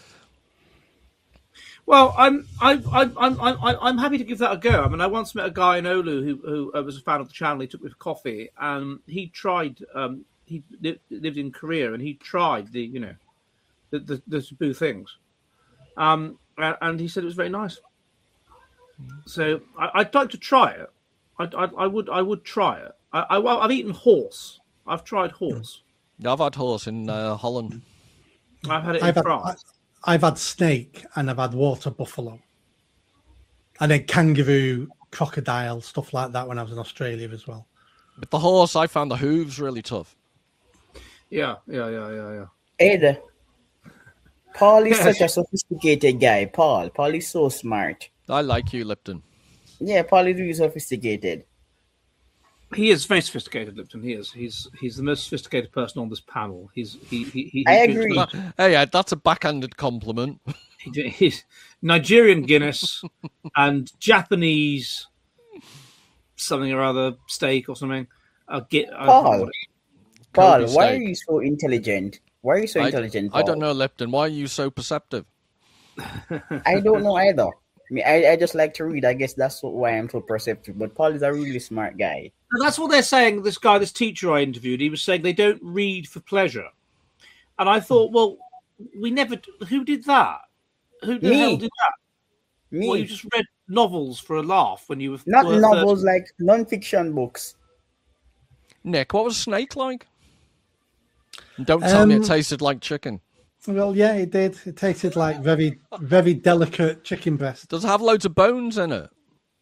Well, I'm happy to give that a go. I mean, I once met a guy in Oulu who was a fan of the channel. He took me for coffee, and he tried. He lived in Korea, and he tried the taboo things. And he said it was very nice. So I'd like to try it. I would try it. I've eaten horse. I've tried horse. Yeah, I've had horse in Holland. I've had it in France. I've had snake and I've had water buffalo, and then kangaroo, crocodile, stuff like that when I was in Australia as well. With the horse, I found the hooves really tough. Yeah. Ed, Paul is Yes. such a sophisticated guy. Paul is so smart. I like you, Lipton. Yeah, Paul is really sophisticated. He is very sophisticated, Lipton. He is. He's the most sophisticated person on this panel. He I drinks agree. most- Hey, Ed, that's a backhanded compliment. He's Nigerian Guinness and Japanese something or other, steak or something. Paul, Kobe why are steak. you so intelligent? Why are you so intelligent, Paul? I don't know, Lipton. Why are you so perceptive? I don't know either. I mean, I just like to read. I guess that's why I'm so perceptive. But Paul is a really smart guy. And that's what they're saying. This teacher I interviewed, he was saying they don't read for pleasure. And I thought, well, we never. Who did that? Who the Me. hell did that? Me, Well, you just read novels for a laugh when you were not were novels, like non-fiction books. Nick, what was snake like? And don't tell me it tasted like chicken. Well, yeah, it did. It tasted like very, very delicate chicken breast. Does it have loads of bones in it?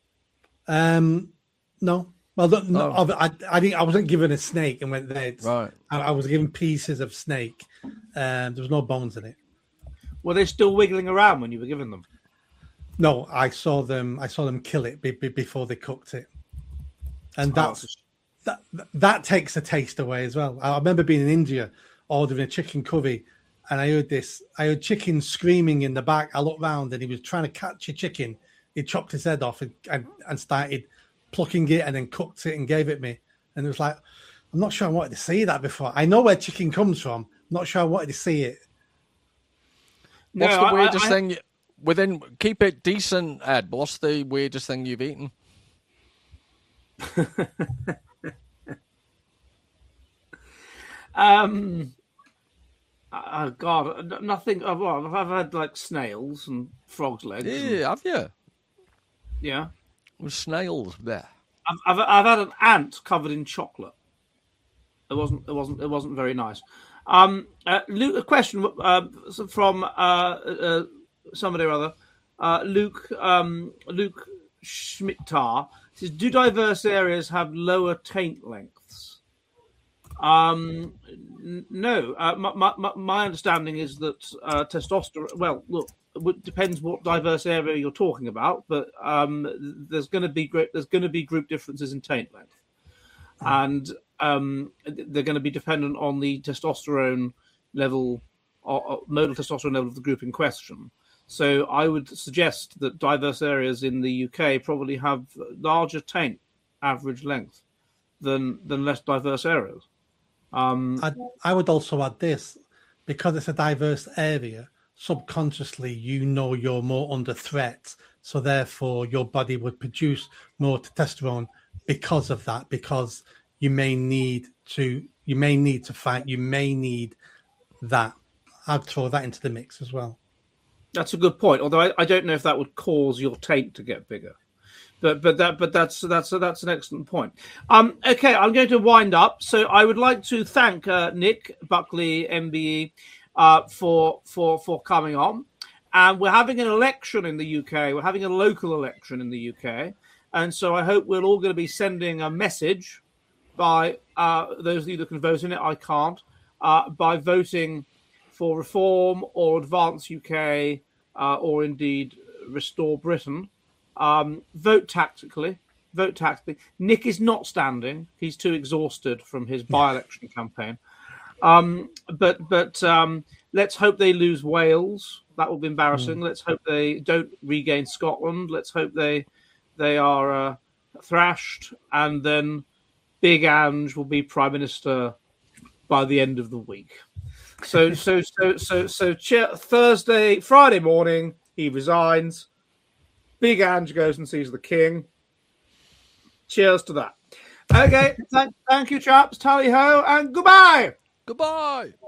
No. Well, no, I wasn't given a snake and went there. Right. I was given pieces of snake. There was no bones in it. Were they still wiggling around when you were giving them? No, I saw them kill it before they cooked it, and that takes the taste away as well. I remember being in India ordering a chicken curry, and I heard chicken screaming in the back. I looked round and he was trying to catch a chicken. He chopped his head off and started plucking it and then cooked it and gave it me. And it was like, I'm not sure I wanted to see that before. I know where chicken comes from. I'm not sure I wanted to see it. What's the weirdest thing within? Keep it decent, Ed. But what's the weirdest thing you've eaten? God, nothing. Well, I've had like snails and frogs' legs. Yeah, have you? Yeah. With snails there. I've had an ant covered in chocolate. It wasn't very nice. Luke, a question from somebody or other. Luke Schmittar says, "Do diverse areas have lower taint lengths?" No. My understanding is that testosterone. Well, look, it depends what diverse area you're talking about, but there's going to be group differences in taint length, and they're going to be dependent on the testosterone level, or modal testosterone level of the group in question. So I would suggest that diverse areas in the UK probably have larger taint average length than less diverse areas. I would also add this, because it's a diverse area, subconsciously you know you're more under threat, so therefore your body would produce more testosterone because of that, because you may need to fight, you may need that. I'd throw that into the mix as well. That's a good point, although I don't know if that would cause your taint to get bigger. But that's an excellent point. Okay, I'm going to wind up. So I would like to thank Nick Buckley, MBE, for coming on. And we're having an election in the UK. We're having a local election in the UK, and so I hope we're all going to be sending a message by those of you that can vote in it. I can't by voting for Reform or Advance UK or indeed Restore Britain. Vote tactically. Nick is not standing. He's too exhausted from his by-election campaign. But let's hope they lose Wales. That will be embarrassing. Let's hope they don't regain Scotland. Let's hope they are thrashed, and then Big Ange will be Prime Minister by the end of the week. So Friday morning he resigns. Big Ange goes and sees the king. Cheers to that. Okay, thank you, chaps. Tally ho, and goodbye. Goodbye.